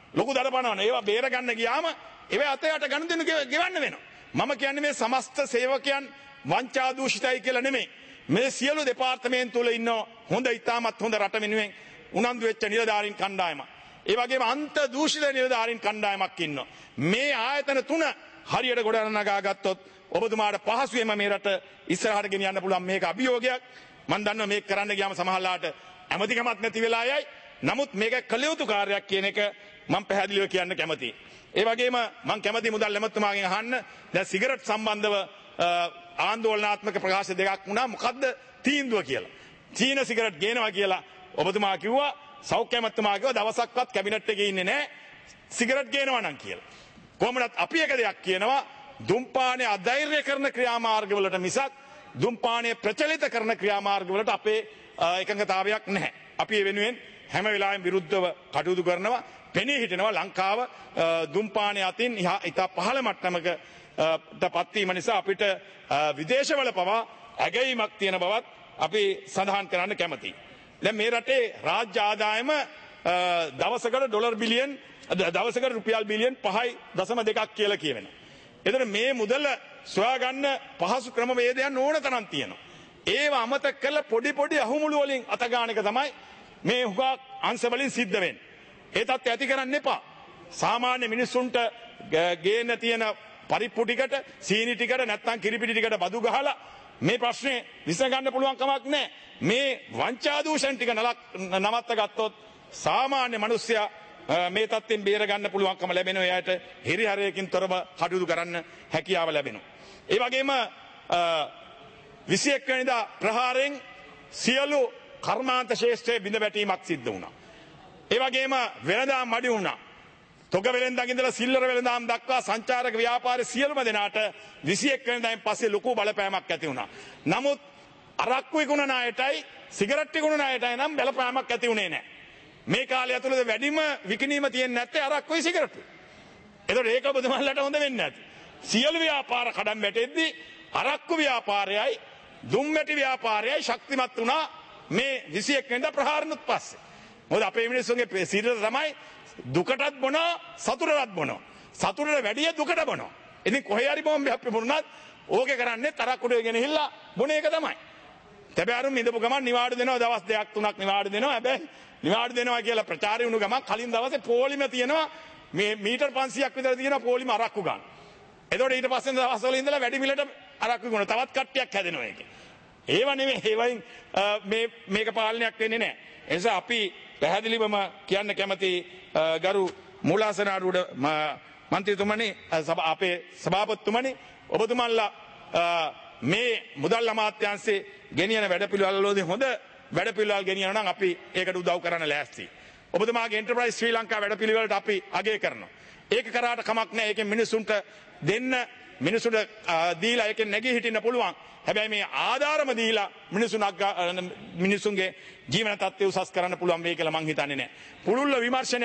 ඒවා බේර ගන්න ගියාම ඒවා අතයට ගන්න දෙනු ගෙවන්න වෙනවා. මම කියන්නේ මේ සමස්ත සේවකයන් වංචා දූෂිතයි කියලා නෙමෙයි. මේ සියලු දෙපාර්තමේන්තු වල ඉන්න හොඳ ඉතාමත් හොඳ රට වෙනුවෙන් උනන්දු වෙච්ච නිලධාරීන් කණ්ඩායමක්. ඒ වගේම අන්ත දූෂිත නිලධාරීන් කණ්ඩායමක් ඉන්නවා. මේ ආයතන තුන හරියට ගොඩනගා ගත්තොත් ඔබතුමාට පහසුවෙන්ම මේ රට ඉස්සරහට ගෙනියන්න පුළුවන්. මේක අභියෝගයක්. මම දන්නවා මේක කරන්න ගියාම සමහරලාට ඇමතිකමක් නැති වෙලා යයි. නමුත් මේක කළ යුතු කාර්යයක් කියන එක මම පැහැදිලිව කියන්න කැමතියි. ඒ වගේම මම කැමති මුදල් ඇමතුමාගෙන් අහන්න දැන් සිගරට් සම්බන්ධව ආందోලනාත්මක ප්‍රකාශ දෙකක් වුණා. මොකද්ද තීන්දුව කියලා? චීන සිගරට් ගේනවා කියලා ඔබතුමා කිව්වා. සෞඛ්‍ය ඇමතුමා කිව්වා දවසක්වත් කැබිනට් එකේ ඉන්නේ නැහැ සිගරට් ගේනවා නම් කියලා. කොහොමදත් අපි එක දෙයක් කියනවා දුම්පානය අධෛර්ය කරන ක්‍රියාමාර්ගවලට මිසක් දුම්පානය ප්‍රචලිත කරන ක්‍රියාමාර්ගවලට අපේ එකඟතාවයක් නැහැ. අපි ඒ වෙනුවෙන් හැම වෙලාවෙම විරුද්ධව කටයුතු කරනවා. පෙනී හිටිනවා ලංකාව දුම්පානය අතින් ඉතා පහළ මට්ටමක පත් වීම නිසා අපිට විදේශවල පවා ඇගීමක් තියෙන බවත් අපි සඳහන් කරන්න කැමතියි. දැන් මේ රටේ රාජ්‍ය ආදායම දවසකට රුපියල් බිලියන් 5.2ක් කියලා කියවෙනවා. එතන මේ මුදල සොයාගන්න පහසු ක්‍රමවේදයන් ඕන තරම් තියෙනවා. ඒව අමතක කරලා පොඩි අහුමුළු වලින් අතගාන එක තමයි මේ හුඟක් අංශ වලින් සිද්ධ වෙන්නේ. ඒ තත්ත්වය ඇති කරන්න එපා. සාමාන්‍ය මිනිස්සුන්ට ගේන්න තියෙන පරිප්පු ටිකට, සීනි ටිකට නැත්නම් කිරිපිටි ටිකට බදු ගහලා මේ ප්‍රශ්නේ විසඳගන්න පුළුවන් කමක් නැහැ. මේ වංචා දූෂණ ටික නවත්ත ගත්තොත් සාමාන්‍ය මිනිස්සයා මේ තත්ත්වෙන් බේර ගන්න පුළුවන්කම ලැබෙනවා. එයාට හිරිහැරයකින් තොරව කටයුතු කරන්න හැකියාව ලැබෙනවා. ඒ වගේම 21 වෙනිදා ප්‍රහාරයෙන් සියලු කර්මාන්ත ශේෂ්ත්‍රයේ බිඳ වැටීමක් සිද්ධ වුණා. ඒ වගේම වෙළඳාම් අඩු වුණා. තොග වෙළඳාම් ඉඳලා සිල්ලර වෙළඳාම් දක්වා සංචාරක ව්‍යාපාරයේ සියලුම දෙනාට 21 වෙනිදායින් පස්සේ ලොකු බලපෑමක් ඇති වුණා. නමුත් අරක්කු විකුණන අයටයි සිගරට් විකුණන අයටයි නම් බලපෑමක් ඇති වුණේ නැහැ. මේ කාලය ඇතුළත වැඩිම විකිණීම තියෙන්නේ නැත්තේ අරක්කුයි සිගරට්ටුයි. ඒතකොට ඒක ඔබතුමාලට හොඳ වෙන්නේ නැති. සියලු ව්‍යාපාර කඩම් වැටෙද්දී අරක්කු ව්‍යාපාරයයි දුම්වැටි ව්‍යාපාරයයි ශක්තිමත් වුණා මේ 21 වෙනිදා ප්‍රහාරණුත් පස්සේ. මොකද අපේ මිනිස්සුන්ගේ සිරිත තමයි දුකටත් බොනවා සතුටටත් බොනවා. සතුටට වැඩිය දුකට බොනවා. ඉතින් කොහේ හරි බෝම්බයක් පිපුරුණත් ඕකේ කරන්නේ තරක්කුඩේ ගෙනහිල්ලා බොන එක තමයි. තැබෑරුම් ඉඳපු ගමන් නිවාඩු දෙනවා දවස් 2-3ක් නිවාඩු දෙනවා. හැබැයි නිවාඩු දෙනවා කියලා ප්‍රචාරය වුණු ගමන් කලින් දවසේ පොලිම තියෙනවා මේ මීටර් 500ක් විතර තියෙනවා පොලිම අරක්කු ගන්න. එතකොට ඊට පස්සේ දවස්වල ඉඳලා වැඩි මිලට අරක්කු ගන්න තවත් කට්ටියක් හැදෙනවා ඒකේ. ඒව නෙමෙයි ඒවයින් මේක පාලනයක් වෙන්නේ නැහැ. ඒ නිසා අපි පැහැදිලිවම කියන්න කැමති ගරු මූලාසනාරූඪ මන්ත්‍රීතුමනි අපේ සභාපතිතුමනි ඔබතුමන්ලා මේ මුදල් අමාත්‍යාංශයේ ගෙනියන වැඩපිළිවෙළවලදී හොඳ වැඩපිළිවෙළ ගෙනියනවා නම් අපි ඒකට උදව් කරන්න ලෑස්තියි. ඔබතුමාගේ එන්ටර්ප්‍රයිස් ශ්‍රී ලංකා වැඩපිළිවෙලට අපි අගය කරනවා. ඒක කරාට කමක් නැහැ. ඒකෙන් මිනිසුන්ට දෙන්න මිනිසුන්ට දීලා ඒකෙන් නැගී හිටින්න පුළුවන්. හැබැයි මේ ආධාරම දීලා මිනිසුන්ගේ ජීවන තත්ත්වය උසස් කරන්න පුළුවන් වෙයි කියලා මං හිතන්නේ නැහැ. පුළුල්ව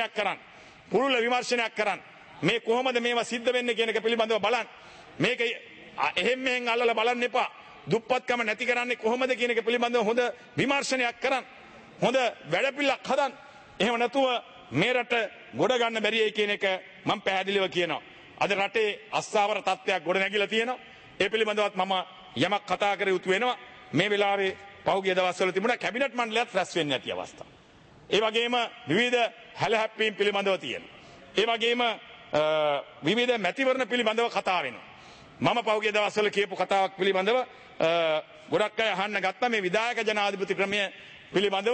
විමර්ශනයක් කරන්න. මේ කොහොමද මේවා සිද්ධ වෙන්නේ කියන එක පිළිබඳව බලන්න. මේක එහෙම මෙහෙන් අල්ලලා බලන්න එපා. දුප්පත්කම නැති කරන්නේ කොහොමද කියන එක පිළිබඳව හොඳ විමර්ශනයක් කරන්න. හොඳ වැඩපිළිවෙලක් හදන්න. එහෙම නැතුව මේ රට ගොඩ ගන්න බැරියයි කියන එක මම පැහැදිලිව කියනවා. අද රටේ අස්ථාවර තත්ත්වයක් ගොඩ නැගිලා තියෙනවා. ඒ පිළිබඳවත් මම යමක් කතා කර යුතු වෙනවා. මේ වෙලාවේ පහුගිය දවස්වල තිබුණා කැබිනට් මණ්ඩලයත් රැස් වෙන්නේ නැති අවස්ථා. ඒ වගේම විවිධ හැලහැප්පීම් පිළිබඳව තියෙනවා. ඒ වගේම විවිධ මැතිවරණ පිළිබඳව කතා වෙනවා. මම පහුගිය දවස්වල කියපු කතාවක් පිළිබඳව ගොඩක් අය අහන්න ගත්තා මේ විධායක ජනාධිපති ක්‍රමය පිළිබඳව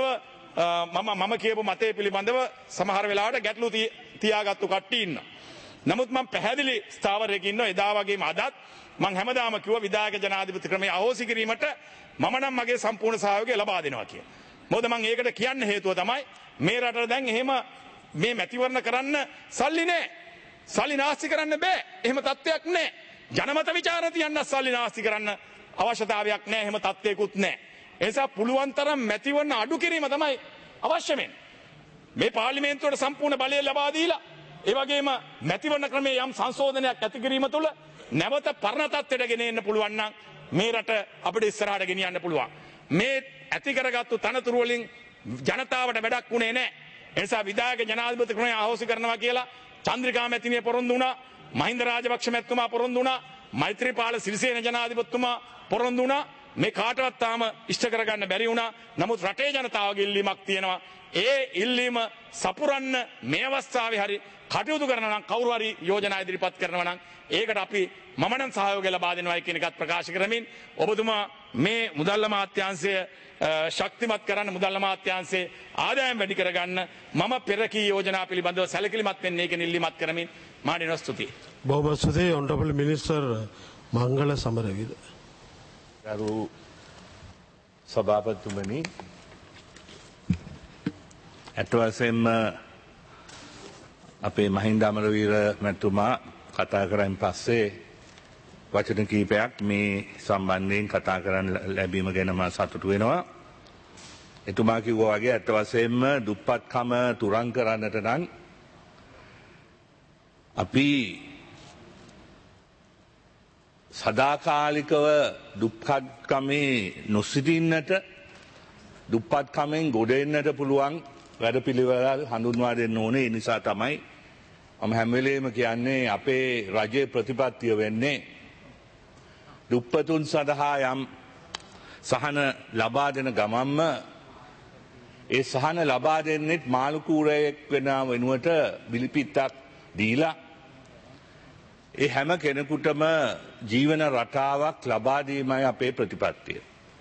මම කියපු මතය පිළිබඳව සමහර වෙලාවට ගැටලු තියාගත්තු කට්ටිය ඉන්නවා. නමුත් මම පැහැදිලි ස්ථාවරයක ඉන්නවා. එදා වගේම අදත් මම හැමදාම කිව්වා විධායක ජනාධිපති ක්‍රමය අහෝසි කිරීමට මම නම් මගේ සම්පූර්ණ සහයෝගය ලබා දෙනවා කියලා. මොකද මම ඒකට කියන්න හේතුව තමයි මේ රටට දැන් එහෙම මේ මැතිවරණ කරන්න සල්ලි නැහැ. සල්ලි නාස්ති කරන්න බෑ. එහෙම තත්ත්වයක් නැහැ. ජනමත විචාර තියන්න සල්ලි නාස්ති කරන්න අවශ්‍යතාවයක් නැහැ. එහෙම තත්ත්වයකුත් නැහැ. ඒ නිසා පුළුවන් තරම් මැතිවරණ අඩු කිරීම තමයි අවශ්‍ය වෙන්නේ. මේ පාර්ලිමේන්තුවට සම්පූර්ණ බලය ලබා දීලා ඒ වගේම මැතිවරණ ක්‍රමයේ යම් සංශෝධනයක් ඇති කිරීම තුළ නැවත පරණ තත්ත්වයට ගෙන එන්න පුළුවන් නම් මේ රට අපිට ඉස්සරහට ගෙනියන්න පුළුවන්. මේ ඇති කරගත්තු තනතුරු වලින් ජනතාවට වැඩක් වුණේ නැහැ. ඒ නිසා විධායක ජනාධිපති ක්‍රමය අහෝසි කරනවා කියලා චන්ද්‍රිකා මැතිණිය පොරොන්දු වුණා. මහින්ද රාජපක්ෂ මැතිතුමා පොරොන්දු වුණා. මෛත්‍රීපාල සිරිසේන ජනාධිපතිතුමා පොරොන්දු වුණා. මේ කාටවත් තාම ඉෂ්ට කරගන්න බැරි වුණා. නමුත් රටේ ජනතාවගේ ඉල්ලීමක් තියෙනවා. ඒ ඉල්ලීම සපුරන්න මේ අවස්ථාවේ හරි කටයුතු කරනවා නම් කවුරු හරි යෝජනා ඉදිරිපත් කරනවා නම් ඒකට අපි මම නම් සහයෝගය ලබා දෙනවා කියන එකත් ප්‍රකාශ කරමින් ඔබතුමා මේ මුදල් අමාත්‍යාංශය ශක්තිමත් කරන්න මුදල් අමාත්‍යාංශයේ ආදායම් වැඩි කරගන්න මම පෙර කී යෝජනා පිළිබඳව සැලකිලිමත් වෙන්නේ කියන ඉල්ලීමත් කරමින් මාඩිනස් ස්තුතියි. බොහොම ස්තුතියි ඔනරබල් මිනිස්ටර් මංගල සමරවිද. ගරු සභාපතිතුමනි ඇත්ත වශයෙන්ම අපේ මහින්ද අමරවීර මැතිතුමා කතා කරන් පස්සේ වචන කීපයක් මේ සම්බන්ධයෙන් කතා කරන්න ලැබීම ගැන මම සතුටු වෙනවා. එතුමා කිව්වා වගේ ඇත්ත වශයෙන්ම දුප්පත්කම තුරන් කරන්නට නම් අපි සදාකාලිකව දුප්පත්කමේ නොසිටින්නට දුප්පත්කමෙන් ගොඩ එන්නට පුළුවන් වැඩපිළිවෙළ හඳුන්වා දෙන්න ඕනේ. ඒ නිසා තමයි මම හැම වෙලේම කියන්නේ අපේ රජයේ ප්‍රතිපත්තිය වෙන්නේ දුප්පතුන් සඳහා යම් සහන ලබා දෙන ගමන්ම ඒ සහන ලබා දෙන්නෙත් මාළු කූරයෙක් වෙන වෙනුවට බිලිපිත්තක් දීලා ඒ හැම කෙනෙකුටම ජීවන රටාවක් ලබා දීමයි අපේ ප්‍රතිපත්තිය.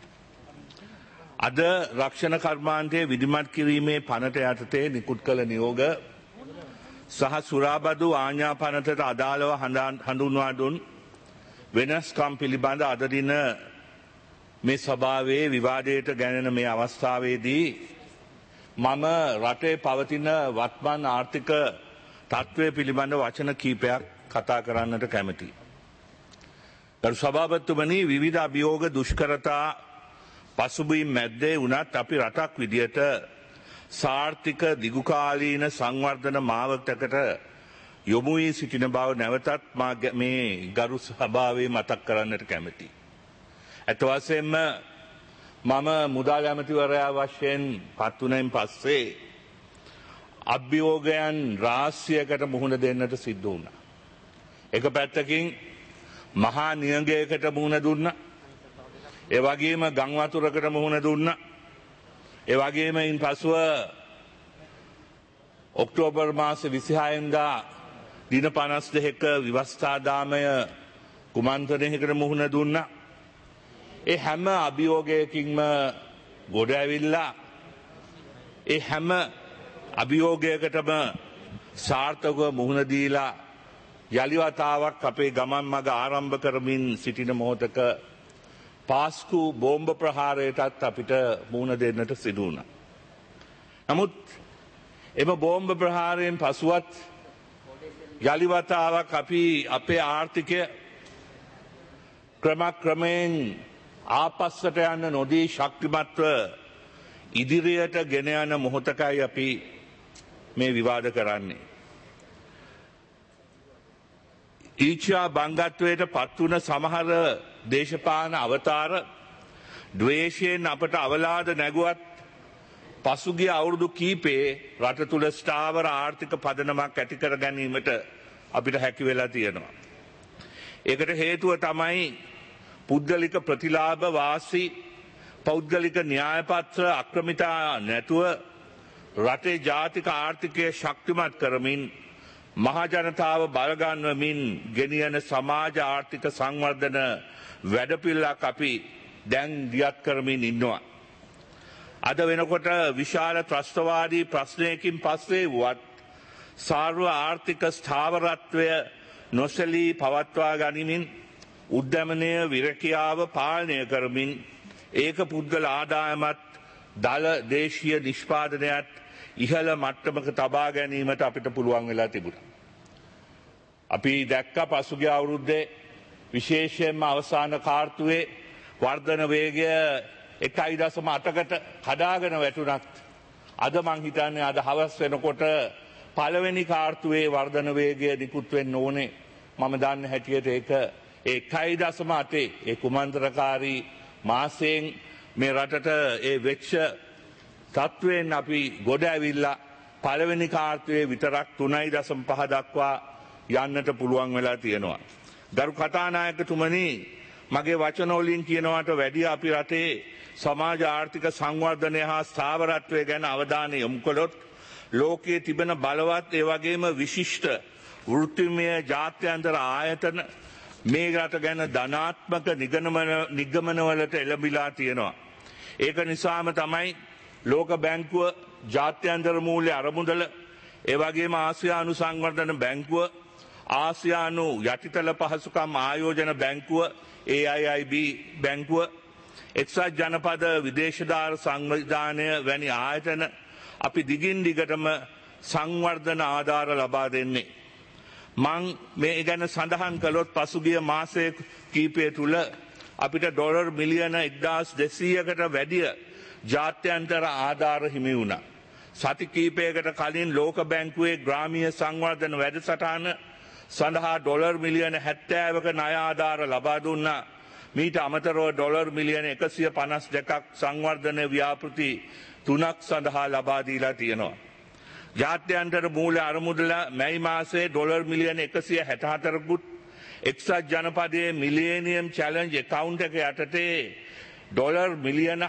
අද රක්ෂණ කර්මාන්තයේ විධිමත් කිරීමේ පනත යටතේ නිකුත් කළ නියෝග සහ සුරාබදු ආඥා පනතට අදාළව හඳුන්වා දුන් වෙනස්කම් පිළිබඳ අද දින මේ සභාවේ විවාදයට ගැනෙන මේ අවස්ථාවේදී මම රටේ පවතින වත්මන් ආර්ථික තත්ත්වය පිළිබඳ වචන කීපයක් කතා කරන්නට කැමැතියි. ගරු සභාපතිතුමනි විවිධ අභියෝග දුෂ්කරතා පසුබිම් මැද්දේ වුණත් අපි රටක් විදියට සාර්ථික දිගුකාලීන සංවර්ධන මාවතකට යොමු වී සිටින බව නැවතත් මේ ගරු සභාවේ මතක් කරන්නට කැමැතියි. ඇත්ත වශයෙන්ම මම මුදල් ඇමතිවරයා වශයෙන් පත් වුණයින් පස්සේ අභියෝගයන් රාශියකට මුහුණ දෙන්නට සිද්ධ වුණා. එක පැත්තකින් මහා නියඟයකට මුහුණ දුන්නා. ඒ වගේම ගංවතුරකට මුහුණ දුන්නා. ඒ වගේම ඉන් පසුව ඔක්තෝබර් මාස 26 වෙනිදා දින 52ක විවස්ථාදාමය කුමන්ත්‍රණයකට මුහුණ දුන්නා. ඒ හැම අභියෝගයකින්ම ගොඩ ඇවිල්ලා ඒ හැම අභියෝගයකටම සාර්ථකව මුහුණ දීලා යලිවතාවක් අපේ ගමන් මඟ ආරම්භ කරමින් සිටින මොහොතක පාස්කු බෝම්බ ප්‍රහාරයටත් අපිට මුහුණ දෙන්නට සිදු වුණා. නමුත් එම බෝම්බ ප්‍රහාරයෙන් පසුවත් යලිවතාවක් අපි අපේ ආර්ථිකය ක්‍රමයෙන් ආපස්සට යන්න නොදී ශක්තිමත්ව ඉදිරියට ගෙන යන මොහොතකයි අපි මේ විවාද කරන්නේ. ඊර්ෂ්‍යා බංගත්වයට පත්වන සමහර දේශපාලන අවතාර ද්වේෂයෙන් අපට අවලාද නැගුවත් පසුගිය අවුරුදු කීපේ රට තුළ ස්ථාවර ආර්ථික පදනමක් ඇති කර ගැනීමට අපිට හැකි වෙලා තියෙනවා. ඒකට හේතුව තමයි පුද්ගලික ප්‍රතිලාභ වාසි පෞද්ගලික න්‍යායපත්‍ර අක්‍රමිතා නැතුව රටේ ජාතික ආර්ථිකය ශක්තිමත් කරමින් මහජනතාව බලගන්වමින් ගෙනියන සමාජ ආර්ථික සංවර්ධන වැඩපිළිවෙලක් අපි දැන් දියත් කරමින් ඉන්නවා. අද වෙනකොට විශාල ත්‍රස්තවාදී ප්‍රශ්නයකින් පස්සේ වුවත් සාර්ව ආර්ථික ස්ථාවරත්වය නොසලී පවත්වා ගනිමින් උද්දමනය විරකියාව පාලනය කරමින් ඒක පුද්ගල ආදායමත් දල දේශීය නිෂ්පාදනයත් ඉහළ මට්ටමක තබා ගැනීමට අපිට පුළුවන් වෙලා තිබුණා. අපි දැක්ක පසුගිය අවුරුද්දේ විශේෂයෙන්ම අවසාන කාර්තුවේ වර්ධන වේගය 1.8කට කඩාගෙන වැටුණත් අද මං හිතන්නේ අද හවස් වෙනකොට පළවෙනි කාර්තුවේ වර්ධන වේගය නිකුත් වෙන්න ඕනේ. මම දන්න හැටියට ඒක 1.8 ඒ කුමන්ත්‍රකාරී මාසයෙන් මේ රටට ඒ වෙච්ච තත්ත්වයෙන් අපි ගොඩ ඇවිල්ලා පළවෙනි කාර්තුවේ විතරක් 3.5 දක්වා යන්නට පුළුවන් වෙලා තියෙනවා. ගරු කතානායකතුමනි, මගේ වචන වලින් කියනවාට වැඩිය අපි රටේ සමාජ ආර්ථික සංවර්ධනය හා ස්ථාවරත්වය ගැන අවධානය යොමු කළොත් ලෝකයේ තිබෙන බලවත් ඒ වගේම විශිෂ්ට වෘත්තිමය ජාත්‍යන්තර ආයතන මේ රට ගැන ධනාත්මක නිගමනවලට එළඹිලා තියෙනවා. ඒක නිසාම තමයි ලෝක බැංකුව, ජාත්‍යන්තර මූල්‍ය අරමුදල, ඒ වගේම ආසියානු සංවර්ධන බැංකුව, ආසියානු යටිතල පහසුකම් ආයෝජන බැංකුව AIIB බැංකුව, එක්සත් ජනපද විදේශදාර සංවිධානය වැනි ආයතන අපි දිගින් දිගටම සංවර්ධන ආධාර ලබා දෙන්නේ. මං මේ ගැන සඳහන් කළොත් පසුගිය මාසය කීපය තුළ අපිට ඩොලර් මිලියන 1200කට වැඩිය ජාත්‍යන්තර ආධාර හිමි වුණා. සති කීපයකට කලින් ලෝක බැංකුවේ ග්‍රාමීය සංවර්ධන වැඩසටහන සඳහා ඩොලර් මිලියන 70ක ණය ආධාර ලබා දුන්නා. මීට අමතරව ඩොලර් මිලියන 152ක් සංවර්ධන ව්‍යාපෘති 3ක් සඳහා ලබා දීලා තියෙනවා. ජාත්‍යන්තර මූල්‍ය අරමුදල මැයි මාසයේ ඩොලර් මිලියන 164කුත් එක්සත් ජනපදයේ මිලේනියම් චැලෙන්ජ් account එක යටතේ ඩොලර් මිලියන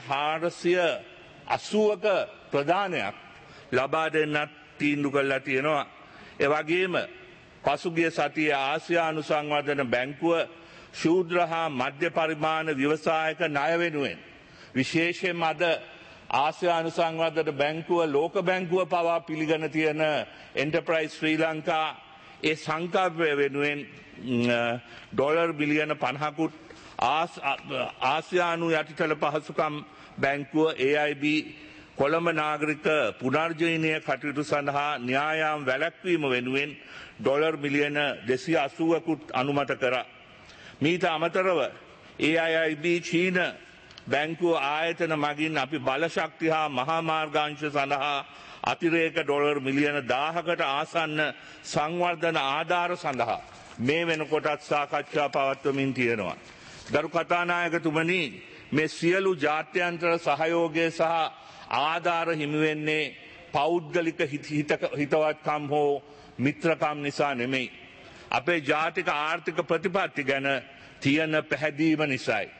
480ක ප්‍රදානයක් ලබා දෙන්නත් තීන්දුව කළා තියෙනවා. ඒ වගේම පසුගිය සතියේ ආසියානු සංවර්ධන බැංකුව ශූද්‍ර හා මධ්‍ය පරිමාණ ව්‍යවසායක ණය වෙනුවෙන් විශේෂයෙන්ම අද ආසියානු සංවර්ධන බැංකුව ලෝක බැංකුව පවා පිළිගෙන තියෙන එන්ටර්ප්‍රයිස් ශ්‍රී ලංකා ඒ සංකල්පය වෙනුවෙන් ඩොලර් බිලියන 50කුත් ආසියානු යටිතල පහසුකම් බැංකුව AIB කොළඹ නාගරික පුනර්ජනනය කටයුතු සඳහා න්‍යායාම් වැළැක්වීම වෙනුවෙන් ඩොලර් මිලියන 280කුත් අනුමත කරා. මීට අමතරව AIIB චීන බැංකුව ආයතන මගින් අපි බලශක්ති හා මහා මාර්ගාංශ සඳහා අතිරේක ඩොලර් මිලියන 1000කට ආසන්න සංවර්ධන ආධාර සඳහා මේ වෙනකොටත් සාකච්ඡා පවත්වමින් තියෙනවා. ගරු කතානායකතුමනි, මේ සියලු ජාත්‍යන්තර සහයෝගය සහ ආධාර හිමිවෙන්නේ පෞද්ගලික හිතවත්කම් හෝ මිත්‍රකම් නිසා නෙමෙයි. අපේ ජාතික ආර්ථික ප්‍රතිපත්ති ගැන තියෙන පැහැදීම නිසායි.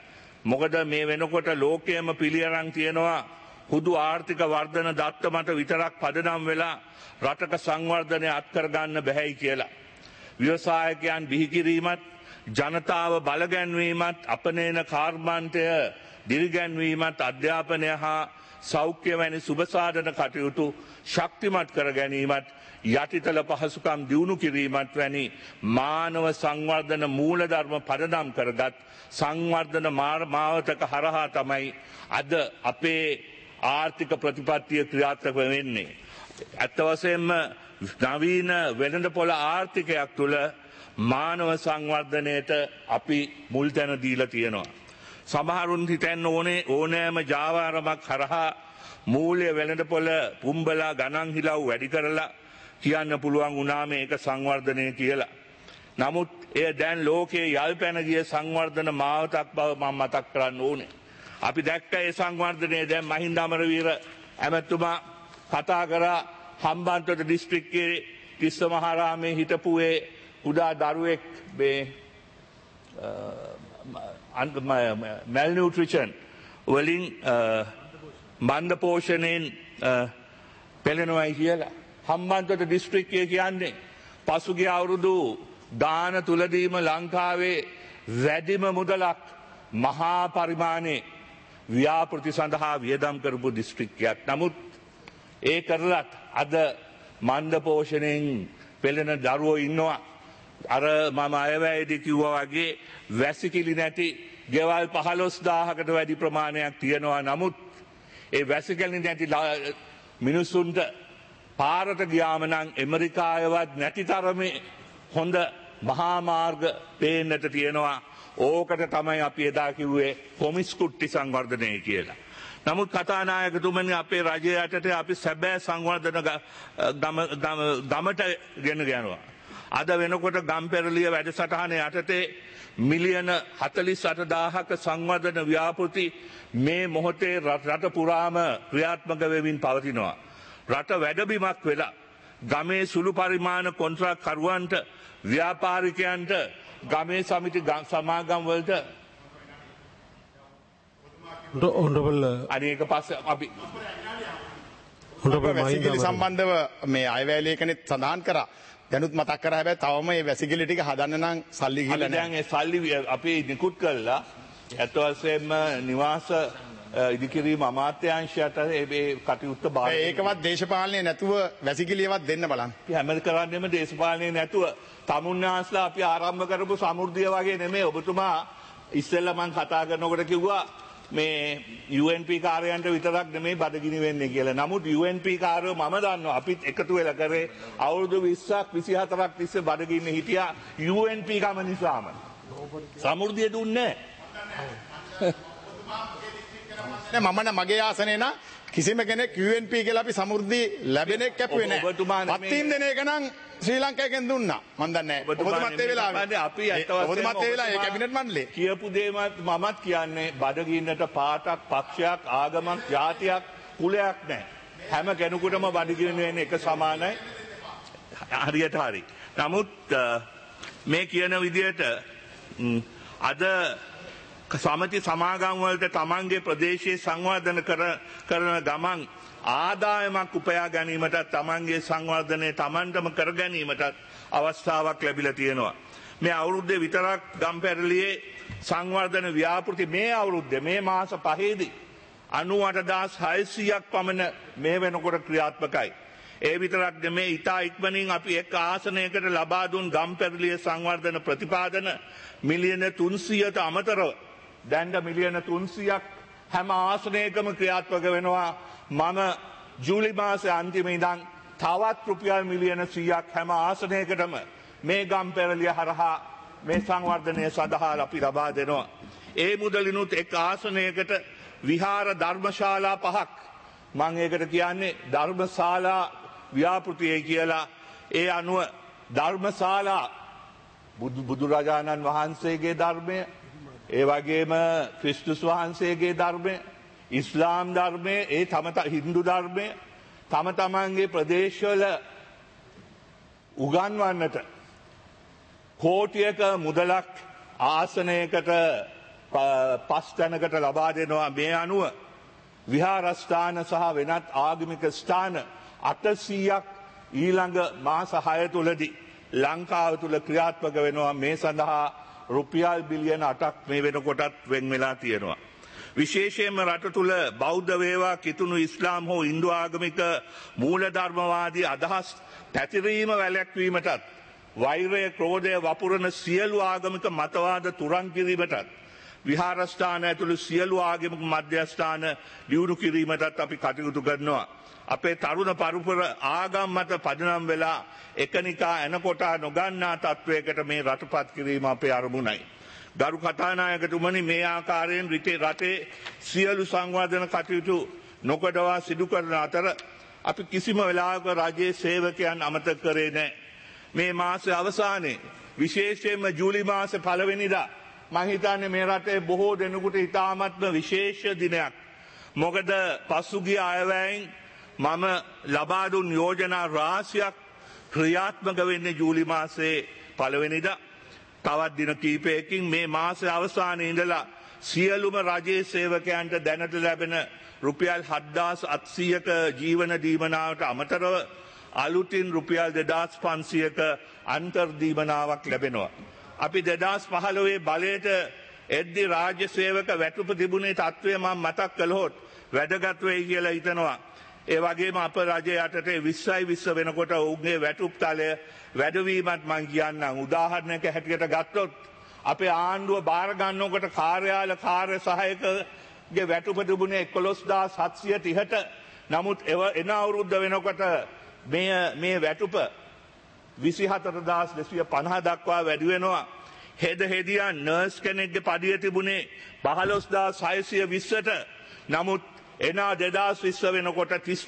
මොකද මේ වෙනකොට ලෝකයේම පිළිඅරන් තියෙනවා හුදු ආර්ථික වර්ධන දත්ත මත විතරක් පදනම් වෙලා රටක සංවර්ධනය අත්කර ගන්න බැහැයි කියලා. ව්‍යවසායකයන් බිහිකිරීමත් ජනතාව බලගැන්වීමත් අපනේන කාර්මාන්තය දිරිගැන්වීමත් අධ්‍යාපනය හා සෞඛ්‍ය වැනි සුබසාධන කටයුතු ශක්තිමත් කර ගැනීමත් යටිතල පහසුකම් දියුණු කිරීමත් වැනි මානව සංවර්ධන මූලධර්ම පදනම් කරගත් සංවර්ධන මාවතක හරහා තමයි අද අපේ ආර්ථික ප්‍රතිපත්තිය ක්‍රියාත්මක වෙන්නේ. ඇත්ත වශයෙන්ම නවීන වෙළඳ පොළ ආර්ථිකයක් තුළ මානව සංවර්ධනයට අපි මුල් තැන දීලා තියෙනවා. සමහරුන් හිතන්න ඕනෑම ජාවාරමක් හරහා මූල්‍ය වෙළඳ පොළ පුම්බලා ගණන් හිලව් වැඩි කරලා කියන්න පුළුවන් වුණාම ඒක සංවර්ධනය කියලා. නමුත් එය දැන් ලෝකයේ යල් පැන ගිය සංවර්ධන මාවතක් බව මම මතක් කරන්න ඕනේ. අපි දැක්ක ඒ සංවර්ධනය දැන් මහින්ද අමරවීර ඇමතුමා කතා කරා හම්බන්තොට දිස්ත්‍රික්කයේ තිස්ස මහාරාමේ හිටපු ඒ කුඩා දරුවෙක් මේ malnutrition වලින් මන්ද පෝෂණයෙන් පෙළෙනවයි කියලා. හම්බන්තොට දිස්ත්‍රික්කය කියන්නේ පසුගිය අවුරුදු දාන තුලදීම ලංකාවේ වැඩිම මුදලක් මහා පරිමාණයේ ව්‍යාපෘති සඳහා වියදම් කරපු දිස්ත්‍රික්කයක්. නමුත් ඒ කරලත් අද මන්ද පෝෂණයෙන් පෙළෙන දරුවෝ ඉන්නවා. අර මම අයවැයේදී කිව්වා වගේ වැසිකිලි නැති ගෙවල් 15000කට වැඩි ප්‍රමාණයක් තියෙනවා. නමුත් ඒ වැසිකිලි නැති මිනිසුන්ට පාරට ගියාම නම් ඇමරිකාවවත් නැති තරමේ හොඳ මහා මාර්ග පේන්නට තියෙනවා. ඕකට තමයි අපි එදා කිව්වේ කොමිස් කුට්ටි සංවර්ධනය කියලා. නමුත් කතානායකතුමනි අපේ රජය යටතේ අපි සැබෑ සංවර්ධන ගමට ගෙන යනවා. අද වෙනකොට ගම්පෙරළිය වැඩසටහන යටතේ මිලියන 48,000ක සංවර්ධන ව්‍යාපෘති මේ මොහොතේ රට පුරාම ක්‍රියාත්මක වෙමින් පවතිනවා. රට වැඩබිමක් වෙලා ගමේ සුළු පරිමාණ කොන්ත්‍රාත් කරුවන්ට ව්‍යාපාරිකයන්ට ගමේ සමිති සමාගම් වලට අනේක පස්සේ අපි වැසිකිලි සම්බන්ධව මේ අයවැයලේඛනෙත් සඳහන් කරා. දැනුත් මතක් කරා හැබැයි තවම මේ වැසිකිලි ටික හදන්න නම් සල්ලි ගිහිල්ලා නැහැ. දැන් ඒ සල්ලි අපි නිකුත් කළා. ඇත්ත වශයෙන්ම නිවාස ඉදිකිරීම අමාත්‍යාංශයට මේ කටයුත්ත බාර ඒකවත් දේශපාලනය නැතුව වැසිකිලියවත් දෙන්න බලන්න. අපි හැම කරන්නේම දේශපාලනය නැතුව තමුන්නාස්ලා අපි ආරම්භ කරපු සමෘද්ධිය වගේ නෙමෙයි. ඔබතුමා ඉස්සෙල්ලා මම කතා කරනකොට කිව්වා මේ UNP කාර්යයන්ට විතරක් නෙමෙයි බඩගිනි වෙන්නේ කියලා. නමුත් UNP කාර්යෝ මම දන්නවා අපිත් එකතු වෙලා කරේ අවුරුදු 20ක් 24ක් තිස්සේ බඩගින්න හිටියා UNP කම නිසාම. සමෘද්ධිය දුන්නේ නැහැ. මම මගේ ආසනේ නා කිසිම කෙනෙක් UNP කියලා අපි සමෘද්ධි ලැබෙනෙක් කැපුවේ නැහැ. 10 දෙන එක නම් ශ්‍රී ලංකාවෙන් දුන්නා. මම දන්නේ නැහැ. ඔබතුමාත් ඒ වෙලාවේ අපි ඔබතුමාත් ඒ වෙලාවේ කැබිනට් මණ්ඩලේ කියපු දේමත් මමත් කියන්නේ බඩගින්නට පාටක් පක්ෂයක් ආගමක් ජාතියක් කුලයක් නැහැ. හැම කෙනෙකුටම බඩගින්න වෙන එක සමානයි. හරියට හරි. නමුත් මේ කියන විදිහට අද සමති සමාගම් වලට තමන්ගේ ප්‍රදේශයේ සංවර්ධන කරන ගමන් ආදායමක් උපයා ගැනීමට තමන්ගේ සංවර්ධනය තමන්ටම කර ගැනීමට අවස්ථාවක් ලැබිලා තියෙනවා. මේ අවුරුද්දේ විතරක් ගම්පැරළියේ සංවර්ධන ව්‍යාපෘති මේ අවුරුද්දේ මේ මාස 5ේදී 98,600ක් පමණ මේ වෙනකොට ක්‍රියාත්මකයි. ඒ විතරක් නෙමේ ඉතා ඉක්මනින් අපි එක් ආසනයකට ලබා දුන් ගම්පැරළියේ සංවර්ධන ප්‍රතිපාදන මිලියන 300ට අමතරව දැන්ද මිලියන 300ක් හැම ආසනයකම ක්‍රියාත්මක වෙනවා. මම ජූලි මාසේ අන්තිම ඉඳන් තවත් රුපියල් මිලියන 100ක් හැම ආසනයකටම මේ ගම්පැරළිය හරහා මේ සංවර්ධනය සඳහා අපි ලබා දෙනවා. ඒ මුදලිනුත් එක් ආසනයකට විහාර ධර්මශාලා 5ක් මම ඒකට කියන්නේ ධර්මශාලා ව්‍යාපෘතිය කියලා. ඒ අනුව ධර්මශාලා බුදුරජාණන් වහන්සේගේ ධර්මය, ඒ වගේම ක්‍රිස්තුස් වහන්සේගේ ධර්මය, ඉස්ලාම් ධර්මය, ඒ හින්දු ධර්මය තම තමන්ගේ ප්‍රදේශවල උගන්වන්නට කෝටියක මුදලක් ආසනයකට පස් තැනකට ලබා දෙනවා. මේ අනුව විහාරස්ථාන සහ වෙනත් ආගමික ස්ථාන 800ක් ඊළඟ මාස 6 තුලදී ලංකාව තුල ක්‍රියාත්මක වෙනවා. මේ සඳහා රුපියල් බිලියන 8ක් මේ වෙනකොටත් වෙන් වෙලා තියෙනවා. විශේෂයෙන්ම රට තුල බෞද්ධ වේවා කිතුණු ඉස්ලාම් හෝ හින්දු ආගමික මූලධර්මවාදී අදහස් පැතිරීම වැළැක්වීමටත් වෛරය ක්‍රෝධය වපුරන සියලු ආගමික මතවාද තුරන් කිරීමටත් විහාරස්ථාන ඇතුළු සියලු ආගමික මධ්‍යස්ථාන දියුණු කිරීමටත් අපි කටයුතු කරනවා. අපේ තරුණ පරපුර ආගම් මත පදනම් වෙලා එකනිකා එනකොටා නොගන්නා තත්වයකට මේ රටපත් කිරීම අපේ අරමුණයි. ගරු කතානායකතුමනි, මේ ආකාරයෙන් රටේ සියලු සංවර්ධන කටයුතු නොකඩවා සිදු කරන අතර අපි කිසිම වෙලාවක රජයේ සේවකයන් අමතක කරේ නැහැ. මේ මාසේ අවසානයේ විශේෂයෙන්ම ජූලි මාසේ 1 වෙනිදා මම හිතන්නේ මේ රටේ බොහෝ දෙනෙකුට ඉතාමත්ම විශේෂ දිනයක්. මොකද පසුගිය අයවැයෙන් මම ලබා දුන් යෝජනා රාශියක් ක්‍රියාත්මක වෙන්නේ ජූලි මාසේ 1 වෙනිදා. තවත් දින කිහිපයකින් මේ මාසේ අවසානයේ ඉඳලා සියලුම රජයේ සේවකයන්ට දැනට ලැබෙන රුපියල් 7,800ක ජීවන දීමනාවට අමතරව අලුතින් රුපියල් 2,500ක අන්තර් දීමනාවක් ලැබෙනවා. අපි 2015 බලයට එද්දි රාජ්‍ය සේවක වැටුප තිබුණේ තත්ත්වය මම මතක් කළොත් වැදගත් වෙයි කියලා හිතනවා. ඒ වගේම අප රජය යටතේ 2020 වෙනකොට ඔවුන්ගේ වැටුප් තලය වැඩිවීමත් මම කියන්නම්. උදාහරණයක් හැටියට ගත්තොත් අපේ ආණ්ඩුව බාර ගන්නකොට කාර්යාල කාර්ය සහායකගේ වැටුප තිබුණේ 11,730ට. නමුත් එන අවුරුද්ද වෙනකොට මේ වැටුප 24,250 දක්වා වැඩි වෙනවා. හෙදියා නර්ස් කෙනෙක්ගේ පඩිය තිබුණේ 15,620ට. නමුත් එන 2020 වෙනකොට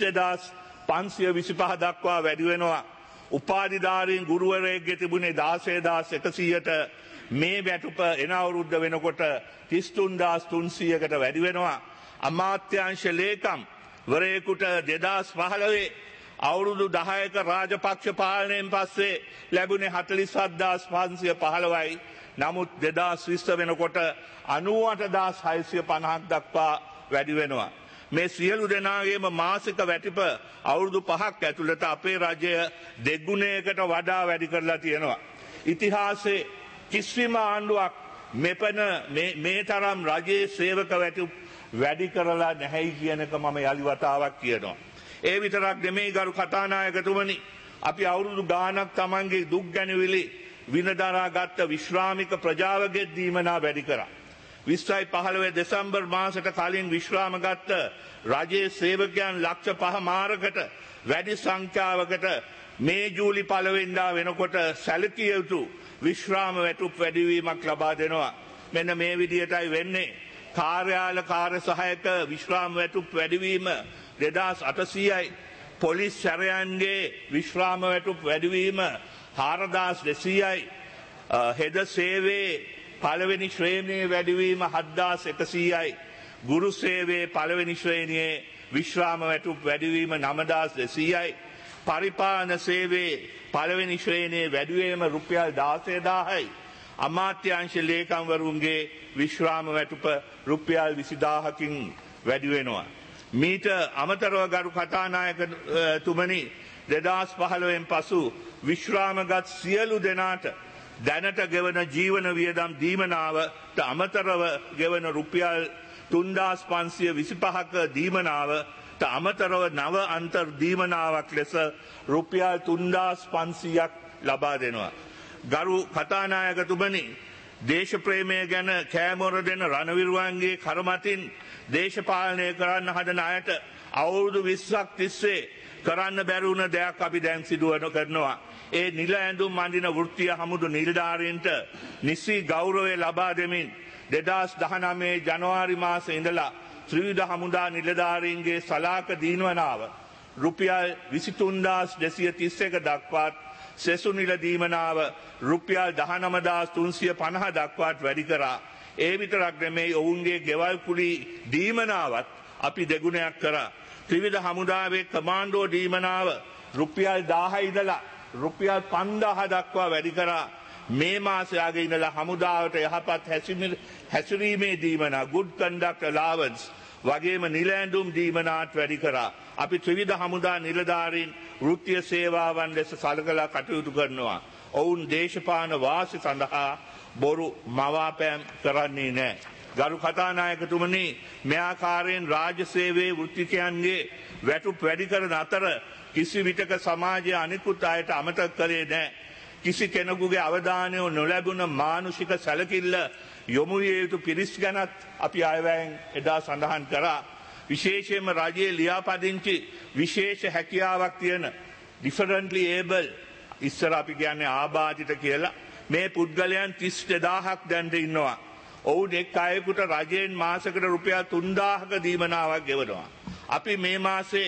32,525 දක්වා වැඩි වෙනවා. උපාධිධාරීන් ගුරුවරයෙක්ගේ තිබුණේ 16,100ට. මේ වැටුප එන අවුරුද්ද වෙනකොට 33,300කට වැඩි වෙනවා. අමාත්‍යාංශ ලේකම් වරයෙකුට 2015 අවුරුදු 10ක රාජපක්ෂ පාලනයෙන් පස්සේ ලැබුණේ 47,515යි. නමුත් 2020 වෙනකොට 98,650ක් දක්වා වැඩි වෙනවා. මේ සියලු දෙනාගේම මාසික වැටිප අවුරුදු 5ක් ඇතුළත අපේ රජය දෙගුණයකට වඩා වැඩි කරලා තියෙනවා. ඉතිහාසයේ කිසිම ආණ්ඩුවක් මෙපන මේ තරම් රජයේ සේවක වැටුප් වැඩි කරලා නැහැයි කියන එක මම යලි වතාවක් කියනවා. ඒ විතරක් නෙමෙයි ගරු කතානායකතුමනි, අපි අවුරුදු ගාණක් Tamanගේ දුක් ගැනවිලි විනදරා ගත්ත විශ්‍රාමික ප්‍රජාවගේ දීමනා වැඩි කරා. 2015 දෙසැම්බර් මාසයට කලින් විශ්‍රාම ගත්ත රජයේ සේවකයන් ලක්ෂ 5 මාරකට වැඩි සංඛ්‍යාවකට මේ ජූලි 1 වෙනිදා වෙනකොට සැලකිය යුතු විශ්‍රාම වැටුප් වැඩිවීමක් ලබා දෙනවා. මෙන්න මේ විදියටයි වෙන්නේ. කාර්යාල කාර්ය සහායක විශ්‍රාම වැටුප් වැඩිවීම 2,800යි. පොලිස් සැරයන්ගේ විශ්‍රාම වැටුප් වැඩිවීම 4,200යි. හෙද සේවයේ පළවෙනි ශ්‍රේණියේ වැඩිවීම 7,100යි. ගුරු සේවයේ පළවෙනි ශ්‍රේණියේ විශ්‍රාම වැටුප් වැඩිවීම 9,200යි. පරිපාලන සේවයේ පළවෙනි ශ්‍රේණියේ වැඩිවීම රුපියල් 16,000යි. අමාත්‍යාංශ ලේකම්වරුන්ගේ විශ්‍රාම වැටුප රුපියල් 20,000කින් වැඩි වෙනවා. මීට අමතරව ගරු කතානායකතුමනි, 2015න් පසු විශ්‍රාමගත් සියලු දෙනාට දැනට ගෙවන ජීවන වියදම් දීමනාවට අමතරව ගෙවන රුපියල් 3,525ක දීමනාවට අමතරව නව අන්තර් දීමනාවක් ලෙස රුපියල් 3,500ක් ලබා දෙනවා. ගරු කතානායකතුමනි, දේශප්‍රේමය ගැන කෑමොර දෙන රණවිරුවන්ගේ කරමතින් දේශපාලනය කරන්න හදන අයට අවුරුදු 20ක් තිස්සේ කරන්න බැරුණ දෙයක් අපි දැන් සිදුවන කරනවා. ඒ නිල ඇඳුම් අඳින වෘත්තීය හමුදු නිලධාරීන්ට නිසි ගෞරවය ලබා දෙමින් 2019 ජනවාරි මාසයේ ඉඳලා ත්‍රිවිධ හමුදා නිලධාරීන්ගේ සලාක දීනවනාව රුපියල් 23,231 දක්වාත් සෙසු නිල දීමනාව රුපියල් 19,350 දක්වාත් වැඩි කරා. ඒ විතරක් නෙමෙයි, ඔවුන්ගේ ගෙවල් කුලි දීමනාවත් අපි දෙගුණයක් කරා. ත්‍රිවිධ හමුදාවේ කමාන්ඩෝ දීමනාව රුපියල් 1000 ඉඳලා රුපියල් 5,000 දක්වා වැඩි කරා. මේ මාසයාගේ ඉඳලා හමුදාවට යහපත් හැසිරීමේ දීමනා good conduct allowance වගේම නිල ඇඳුම් දීමනාත් වැඩි කරා. අපි ත්‍රිවිධ හමුදා නිලධාරීන් වෘත්තීය සේවාවන් ලෙස සලකලා කටයුතු කරනවා. ඔවුන් දේශපාලන වාසි සඳහා බොරු මවාපෑම් කරන්නේ නැහැ. ගරු කතානායකතුමනි, මේ ආකාරයෙන් රාජ්‍ය සේවයේ වෘත්තිකයන්ගේ වැටුප් වැඩි කරන අතර කිසි විටක සමාජයේ අනිකුත් අයට අමතක කරේ නැහැ. කිසි කෙනෙකුගේ අවධානය නොලැබුණ මානුෂික සැලකිල්ල යොමු විය යුතු පිරිස් ගැනත් අපි අයවැයෙන් එදා සඳහන් කරා. විශේෂයෙන්ම රජයේ ලියාපදිංචි විශේෂ හැකියාවක් තියෙන differently able, ඉස්සර අපි කියන්නේ ආබාධිත කියලා, මේ පුද්ගලයන් 32000ක් දැන්ට ඉන්නවා. ඔවුන් එක් අයෙකුට රජයෙන් මාසකට රුපියල් 3000ක දීමනාවක් ගෙවනවා. අපි මේ මාසේ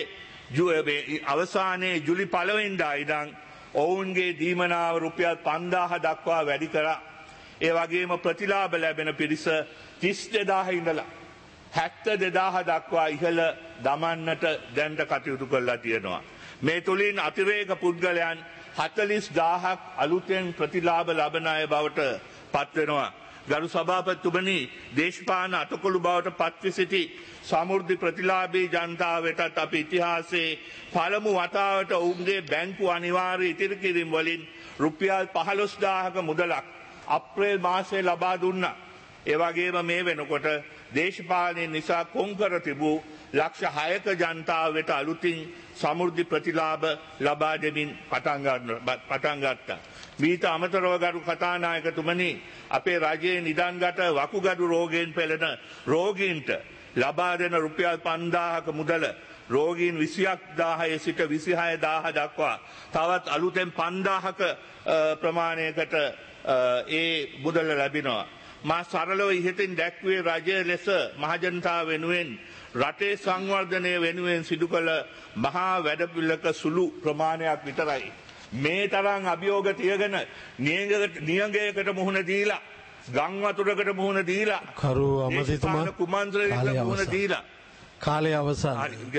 අවසානයේ ජුලි 1 වෙනිදා ඉඳන් ඔවුන්ගේ දීමනාව රුපියල් 5000 දක්වා වැඩි කරා. ඒ වගේම ප්‍රතිලාභ ලැබෙන පිරිස 32000 ඉඳලා 72000 දක්වා ඉහළ දමන්නට දැන්ට කටයුතු කරලා තියෙනවා. මේ තුලින් අතිරේක පුද්ගලයන් 40000ක් අලුතෙන් ප්‍රතිලාභ ලබන අය බවට පත් වෙනවා. ගරු සභාපතිතුමනි, දේශපාලන අතකොළු බවට පත්ව සිටි සමෘද්ධි ප්‍රතිලාභී ජනතාව වෙතත් අපි ඉතිහාසයේ පළමු වතාවට ඔවුන්ගේ බැංකු අනිවාර්ය ඉතිරි කිරීම වලින් රුපියල් 15000ක මුදලක් අප්‍රේල් මාසයේ ලබා දුන්නා. ඒ වගේම මේ වෙනකොට දේශපාලනය නිසා කොන්කර තිබූ ලක්ෂ 6ක ජනතාව වෙත අලුතින් සමෘද්ධි ප්‍රතිලාභ ලබා දෙමින් පටන් ගත්තා. මීට අමතරව ගරු කතානායකතුමනි, අපේ රජයේ නිදන්ගත වකුගඩු රෝගයෙන් පෙළෙන රෝගීන්ට ලබා දෙන රුපියල් 5000ක මුදල රෝගීන් 21000 සිට 26000 දක්වා තවත් අලුතෙන් 5000ක ප්‍රමාණයකට ඒ මුදල ලැබෙනවා. මා සරලව ඉහතින් දැක්වේ රජය ලෙස මහජනතාව වෙනුවෙන් රටේ සංවර්ධනය වෙනුවෙන් සිදු කළ මහා වැඩපිළිවෙලක සුළු ප්‍රමාණයක් විතරයි. මේ තරම් අභියෝග තියගෙන නියඟයකට මුහුණ දීලා, ගම් වතුරකට මුහුණ දීලා, කරු අමතිතුමා කුමන්ත්‍රණයකට මුහුණ දීලා කාලය අවසන්.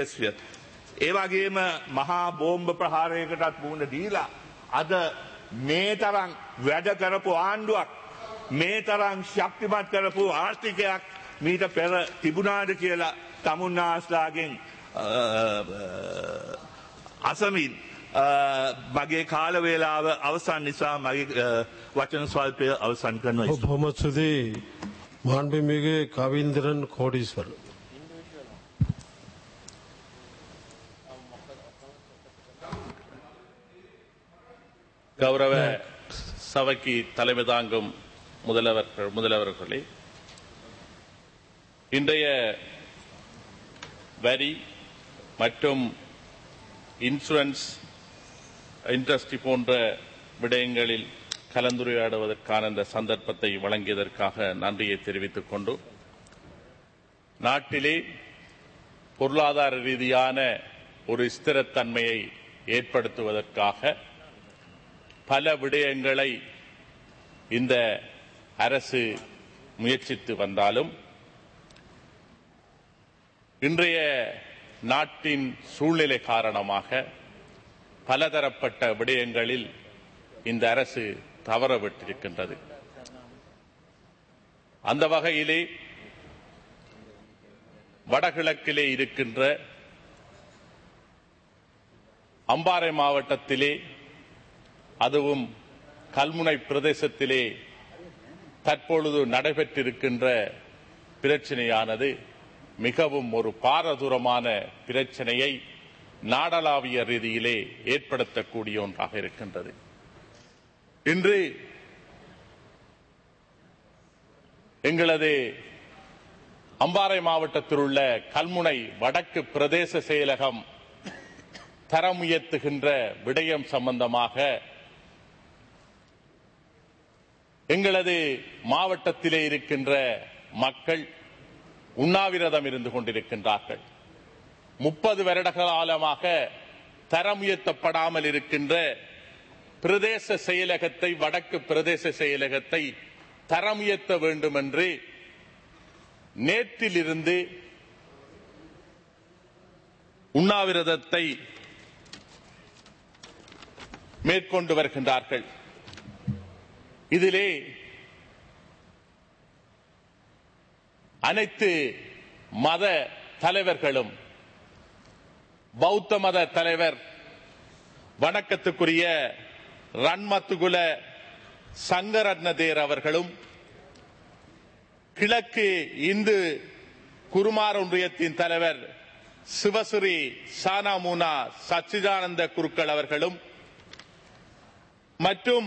ඒ වගේම මහා බෝම්බ ප්‍රහාරයකටත් මුහුණ දීලා අද මේ තරම් වැඩ කරපු ආණ්ඩුවක්, මේ තරම් ශක්තිමත් කරපු ආර්ථිකයක් මීට පෙර තිබුණාද කියලා තමුන්නාස්ලාගෙන් අසමින් මගේ කාල වේලාව අවසන් නිසා මගේ වචන ස්වල්පය අවසන් කරනවා. බොහොම ස්තුතියි මාන්බිමිගේ කවින්දරන් කෝඩීස්වර. கௌரவ சபைக்கு தலைமை தாங்கும் முதல்வர்களே, இன்றைய வரி மற்றும் இன்சூரன்ஸ் இண்டஸ்ட்ரி போன்ற விடயங்களில் கலந்துரையாடுவதற்கான இந்த சந்தர்ப்பத்தை வழங்கியதற்காக நன்றியை தெரிவித்துக் கொண்டு, நாட்டிலே பொருளாதார ரீதியான ஒரு ஸ்திரத்தன்மையை ஏற்படுத்துவதற்காக பல விடயங்களை இந்த அரசு முயற்சித்து வந்தாலும் இன்றைய நாட்டின் சூழ்நிலை காரணமாக பலதரப்பட்ட விடயங்களில் இந்த அரசு தவறவிட்டிருக்கின்றது. அந்த வகையிலே வடகிழக்கிலே இருக்கின்ற அம்பாறை மாவட்டத்திலே, அதுவும் கல்முனை பிரதேசத்திலே தற்பொழுது நடைபெற்றிருக்கின்ற பிரச்சனையானது மிகவும் ஒரு பாரதூரமான பிரச்சனையை நாடளாவிய ரீதியிலே ஏற்படுத்தக்கூடிய ஒன்றாக இருக்கின்றது. இன்று எங்களது அம்பாறை மாவட்டத்தில் உள்ள கல்முனை வடக்கு பிரதேச செயலகம் தரம் உயர்த்துகின்ற விடயம் சம்பந்தமாக எங்களது மாவட்டத்திலே இருக்கின்ற மக்கள் உண்ணாவிரதம் இருந்து கொண்டிருக்கின்றார்கள். 30 வருட காலமாக தரம் உயர்த்தப்படாமல் இருக்கின்ற பிரதேச செயலகத்தை, வடக்கு பிரதேச செயலகத்தை தரம் உயர்த்த வேண்டும் என்று நேற்றிலிருந்து உண்ணாவிரதத்தை மேற்கொண்டு வருகின்றார்கள். இதிலே அனைத்து மத தலைவர்களும் பௌத்த மத தலைவர் வணக்கத்துக்குரிய ரன்மத்துகுல சங்கரத்னதேர் அவர்களும் கிழக்கு இந்து குருமார் ஒன்றியத்தின் தலைவர் சிவஸ்ரீ சானாமூனா சச்சிதானந்த குருக்கள் அவர்களும் மற்றும்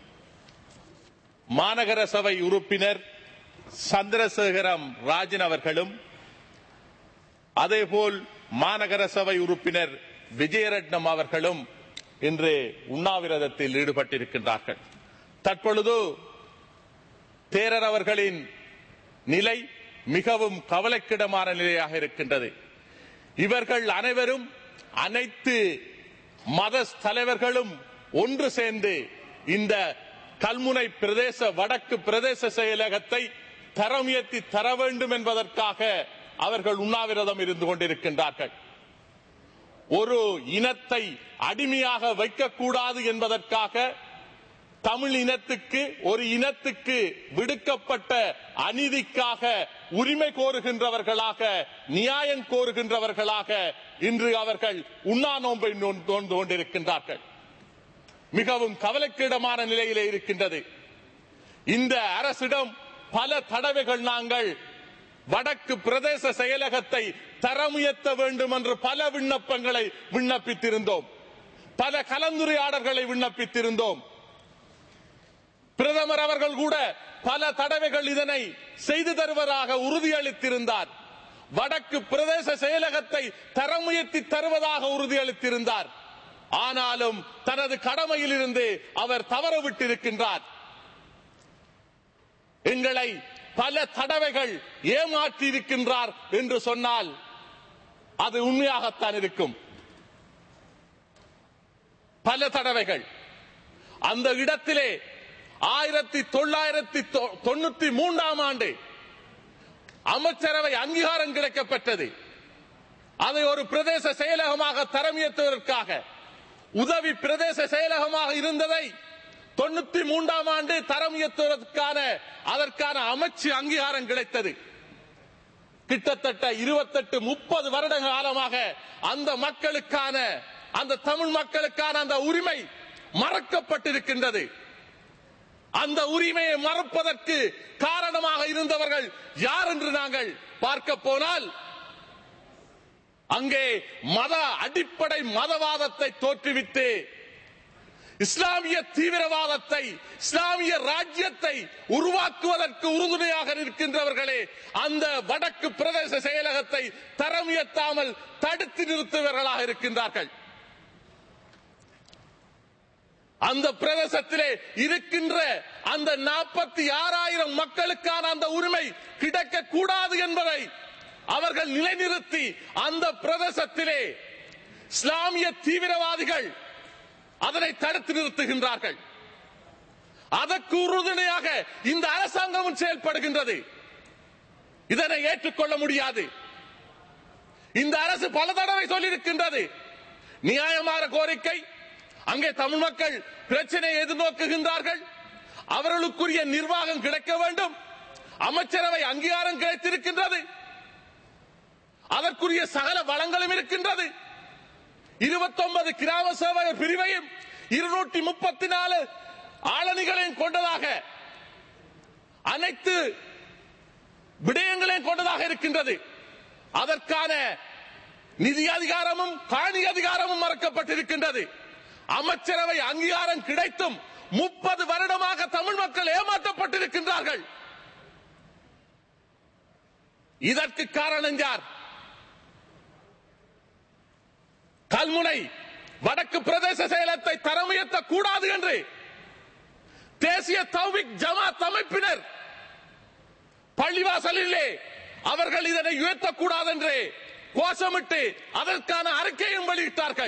மாநகர சபை உறுப்பினர் சந்திரசேகரம் ராஜன் அவர்களும் அதேபோல் மாநகர சபை உறுப்பினர் விஜயரட்னம் அவர்களும் இன்று உண்ணாவிரதத்தில் ஈடுபட்டிருக்கின்றார்கள். தற்பொழுது தேரர் அவர்களின் நிலை மிகவும் கவலைக்கிடமான நிலையாக இருக்கின்றது. இவர்கள் அனைவரும் அனைத்து மத தலைவர்களும் ஒன்று சேர்ந்து இந்த கல்முனை பிரதேச வடக்கு பிரதேச செயலகத்தை தரம் உயர்த்தி தர வேண்டும் என்பதற்காக அவர்கள் உண்ணாவிரதம் இருந்து கொண்டிருக்கின்றார்கள். ஒரு இனத்தை அடிமையாக வைக்கக்கூடாது என்பதற்காக தமிழ் இனத்துக்கு ஒரு இனத்துக்கு விடுக்கப்பட்ட அநீதிக்காக உரிமை கோருகின்றவர்களாக நியாயம் கோருகின்றவர்களாக இன்று அவர்கள் உண்ணா நோன்பை நோன்பு கொண்டிருக்கின்றார்கள். மிகவும் கவலைக்கிடமான நிலையிலே இருக்கின்றது. இந்த அரசிடம் பல தடவைகள் நாங்கள் வடக்கு பிரதேச செயலகத்தை தரம் உயர்த்த வேண்டும் என்று பல விண்ணப்பங்களை விண்ணப்பித்திருந்தோம். பல கலந்துரையாடல்களை விண்ணப்பித்திருந்தோம். பிரதமர் அவர்கள் கூட பல தடவைகள் இதனை செய்து தருவதாக உறுதியளித்திருந்தார். வடக்கு பிரதேச செயலகத்தை தரம் உயர்த்தி தருவதாக உறுதியளித்திருந்தார். ஆனாலும் தனது கடமையில் இருந்து அவர் தவறவிட்டிருக்கின்றார். எங்களை பல தடவைகள் ஏமாற்றி இருக்கின்றார் என்று சொன்னால் அது உண்மையாகத்தான் இருக்கும். பல தடவைகள் அந்த இடத்திலே 1993 ஆண்டு அமைச்சரவை அங்கீகாரம் கிடைக்கப்பட்டது. அதை ஒரு பிரதேச செயலகமாக தரம் உயர்த்துவதற்காக உதவி பிரதேச செயலகமாக இருந்ததை 93 ஆண்டு தரம் உயர்த்துவதற்கான அதற்கான அமைச்சு அங்கீகாரம் கிடைத்தது. கிட்டத்தட்ட 28-30 வருட காலமாக அந்த மக்களுக்கான அந்த தமிழ் மக்களுக்கான அந்த உரிமை மறக்கப்பட்டிருக்கின்றது. அந்த உரிமையை மறப்பதற்கு காரணமாக இருந்தவர்கள் யார் என்று நாங்கள் பார்க்க போனால் அங்கே மத அடிப்படை மதவாதத்தை தோற்றுவித்து இஸ்லாமிய தீவிரவாதத்தை இஸ்லாமிய ராஜ்யத்தை உருவாக்குவதற்கு உறுதுணையாக இருக்கின்றவர்களே அந்த வடக்கு பிரதேச செயலகத்தை தரம் உயர்த்தாமல் தடுத்து நிறுத்துவர்களாக இருக்கின்றார்கள். அந்த பிரதேசத்திலே இருக்கின்ற அந்த 46,000 மக்களுக்கான அந்த உரிமை கிடைக்க கூடாது என்பதை அவர்கள் நிலைநிறுத்தி அந்த பிரதேசத்திலே இஸ்லாமிய தீவிரவாதிகள் அதனை தடுத்து நிறுத்துகின்றார்கள். அதற்கு உறுதுணையாக இந்த அரசாங்கமும் செயல்படுகின்றது. இதனை ஏற்றுக்கொள்ள முடியாது. இந்த அரசு பல தடவை சொல்லியிருக்கின்றது நியாயமான கோரிக்கை. அங்கே தமிழ் மக்கள் பிரச்சனையை எதிர்நோக்குகின்றார்கள். அவர்களுக்குரிய நிர்வாகம் கிடைக்க வேண்டும். அமைச்சரவை அங்கீகாரம் கிடைத்திருக்கின்றது. அதற்குரிய சகல வளங்களும் இருக்கின்றது. 29 கிராம சேவகர் பிரிவையும் 234 ஆளணிகளையும் கொண்டதாக அனைத்து விடயங்களையும் கொண்டதாக இருக்கின்றது. அதற்கான நிதி அதிகாரமும் காணி அதிகாரமும் மறக்கப்பட்டிருக்கின்றது. அமைச்சரவை அங்கீகாரம் கிடைத்தும் 30 வருடமாக தமிழ் மக்கள் ஏமாற்றப்பட்டிருக்கின்றார்கள். இதற்கு காரணம் யார்? கல்முனை வடக்கு பிரதேச செயலகத்தை தரம் உயர்த்த கூடாது என்று தேசிய தௌஹீத் ஜமாத் அமைப்பினர் பள்ளிவாசலிலே அவர்கள் இதனை உயர்த்தக்கூடாது என்று கோஷமிட்டு அதற்கான அறிக்கையும் வெளியிட்டார்கள்.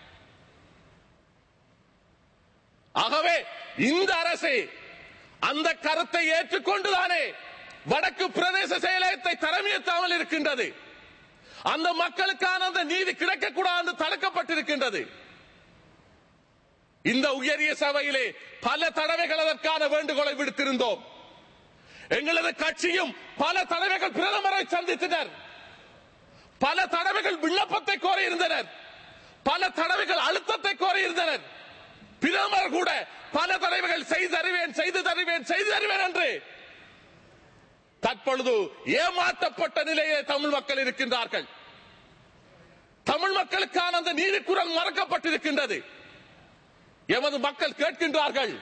ஆகவே இந்த அரசு அந்த கருத்தை ஏற்றுக்கொண்டுதானே வடக்கு பிரதேச செயலகத்தை தரம் உயர்த்தாமல் இருக்கின்றது. அந்த மக்களுக்கான அந்த நீதி கிடைக்கக்கூடாது என்று தடுக்கப்பட்டிருக்கின்றது. இந்த உயரிய சபையிலே பல தடவைகள் அதற்கான வேண்டுகோளை விடுத்திருந்தோம். எங்களது கட்சியும் பல தடவைகள் பிரதமரை சந்தித்தனர், பல தடவைகள் விண்ணப்பத்தை கோரியிருந்தனர், பல தடவைகள் அழுத்தத்தை கோரியிருந்தனர். பிரதமர் கூட பல தடவைகள் செய்து தருவேன் என்று தற்பொழுது ஏமாற்றப்பட்ட நிலையிலே தமிழ் மக்கள் இருக்கின்றார்கள். தமிழ் மக்களுக்கான அந்த நீதிக்குரல் மறக்கப்பட்டிருக்கின்றது. எமது மக்கள் கேட்கின்றார்கள்,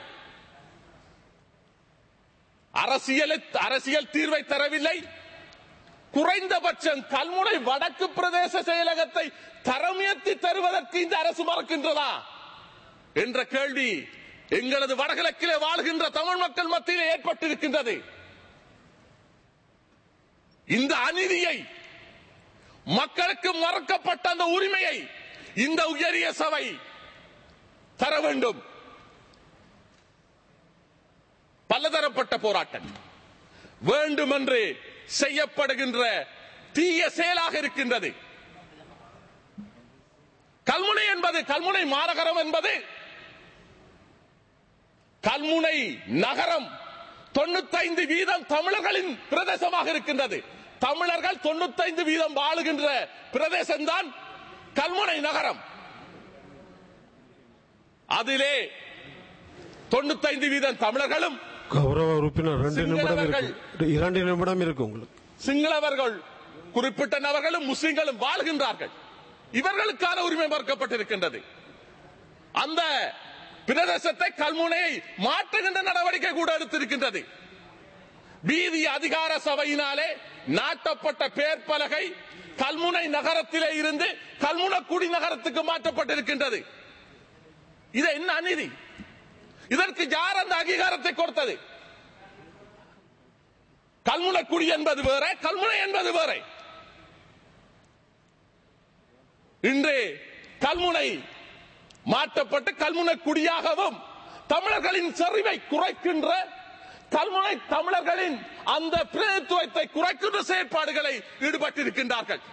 அரசியல் தீர்வை தரவில்லை, குறைந்தபட்சம் கல்முனை வடக்கு பிரதேச செயலகத்தை தரமுயர்த்தி தருவதற்கு இந்த அரசு மறக்கின்றதா என்ற கேள்வி எங்களது வடகிழக்கிலே வாழ்கின்ற தமிழ் மக்கள் மத்தியிலே ஏற்பட்டிருக்கின்றது. இந்த அநீதியை, மக்களுக்கு மறக்கப்பட்ட அந்த உரிமையை இந்த உயரிய சபை தர வேண்டும். பலதரப்பட்ட போராட்டம் வேண்டுமென்று செய்யப்படுகின்ற தீய செயலாக இருக்கின்றது. கல்முனை என்பது, கல்முனை மாநகரம் என்பது, கல்முனை நகரம் 95% தமிழர்களின் பிரதேசமாக இருக்கின்றது. தமிழர்கள் 95% வாழுகின்ற பிரதேசம்தான் கல்முனை நகரம். அதிலே 95% தமிழர்களும், கௌரவ உறுப்பினர் 2 நிமிடம் இருக்கு உங்களுக்கு. சிங்களவர்கள் குறிப்பிட்ட நபர்களும் முஸ்லிம்களும் வாழ்கின்றார்கள். இவர்களுக்கான உரிமை மறுக்கப்பட்டிருக்கின்றது. அந்த பிரதேசத்தை, கல்முனையை மாற்றுகின்ற நடவடிக்கை கூட எடுத்திருக்கின்றது. வீதி அதிகார சபையினாலே நாட்டப்பட்ட பெயர் பலகை கல்முனை நகரத்திலே இருந்து கல்முனக்குடி நகரத்துக்கு மாற்றப்பட்டிருக்கின்றது. இது என்ன அநீதி? இதற்கு யார் அந்த அங்கீகாரத்தை கொடுத்தது? கல்முனக்குடி என்பது வேற, கல்முனை என்பது வேற. இன்று கல்முனை மாற்றப்பட்டு கல்முனக்குடியாகவும் தமிழர்களின் செறிவை குறைக்கின்ற, கல்முனை தமிழர்களின் அந்த பிரதித்துவத்தை குறைக்கின்ற செயற்பாடுகளை ஈடுபட்டிருக்கின்றார்கள்.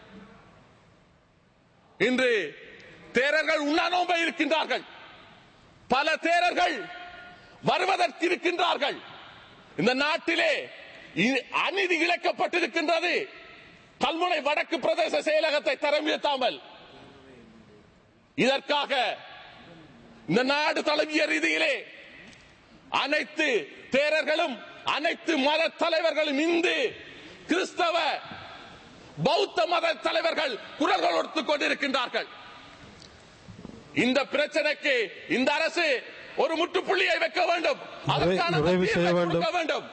இன்று தேரர்கள் உண்ணாநோன்பை இருக்கின்றார்கள், பல தேரர்கள் வருவதற்கு இருக்கின்றார்கள். இந்த நாட்டிலே அநீதி இழைக்கப்பட்டிருக்கின்றது. கல்முனை வடக்கு பிரதேச செயலகத்தை தரம் உயர்த்தாமல் இதற்காக இந்த நாடு தழுவிய ரீதியிலே அனைத்து தேரர்களும், அனைத்து மத தலைவர்களும், இந்து, கிறிஸ்தவ, பௌத்த மத தலைவர்கள் குரல்கள் கொடுத்துக் கொண்டிருக்கின்றார்கள். இந்த பிரச்சனைக்கு இந்த அரசு ஒரு முற்றுப்புள்ளியை வைக்க வேண்டும், அதற்கான தீர்வை கொடுக்க வேண்டும்.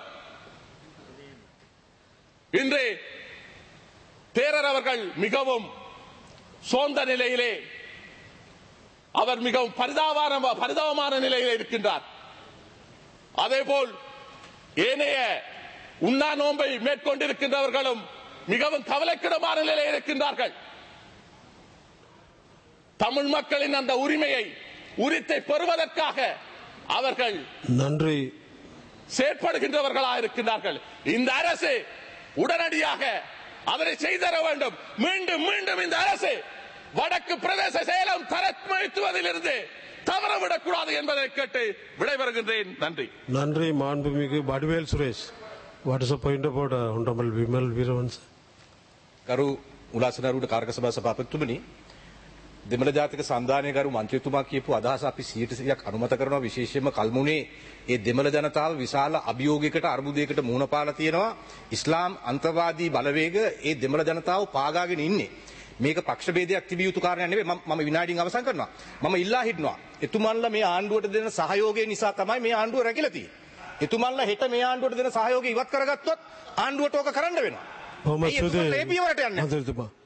இன்று தேரர் அவர்கள் மிகவும் சோர்ந்த நிலையிலே, அவர் மிகவும் பரிதாபமான நிலையிலே இருக்கின்றார். அதேபோல் ஏனைய உண்ணா நோன்பை மேற்கொண்டிருக்கின்றவர்களும் மிகவும் கவலைக்கிடமான நிலையில் இருக்கின்றார்கள். தமிழ் மக்களின் அந்த உரிமையை, உரித்தை பெறுவதற்காக அவர்கள் நன்றி செயற்படுகின்றவர்களாக இருக்கின்றார்கள். இந்த அரசு உடனடியாக அதனை செய்தர வேண்டும். மீண்டும் மீண்டும் இந்த அரசு வடக்கு பிரதேச செயலம் தரத்துவதிலிருந்து தவறவிடக்கூடாது என்பதை கேட்டு விடைபெறுகின்றேன். நன்றி. நன்றி. மாண்புமிகு Vadivel Suresh. What is the point about honorable Wimal Weerawansa? ගරු උලාසනරුවට කාර්ක සභා සභාපතිතුමනි, දෙමළ ජාතික සන්ධානයේ මන්ත්‍රීතුමා කියපු අදහස අපි 100% අනුමත කරනවා. විශේෂයෙන්ම කල්මුනේ ඒ දෙමළ ජනතාව විශාල අභියෝගයකට, අර්බුදයකට මුහුණ පාලා තියෙනවා. ඉස්ලාම් අන්තවාදී බලවේග ඒ දෙමළ ජනතාව පාගාගෙන ඉන්නේ. මේක පක්ෂ ભેදයක් තිබිය යුතු කාරණයක් නෙවෙයි. මම විනාඩියෙන් අවසන් කරනවා. මම ඉල්ලා හිටනවා, එතුමන්ලා මේ ආණ්ඩුවට දෙන සහයෝගය නිසා තමයි මේ ආණ්ඩුව රැකිලා තියෙන්නේ. එතුමන්ලා හෙට මේ ආණ්ඩුවට දෙන සහයෝගය ඉවත් කරගත්තොත් ආණ්ඩුවට ඕක කරන්න වෙනවා. බොහොම ස්තුතියි. ඒ පියවරට යන්නේ. මන්ත්‍රීතුමා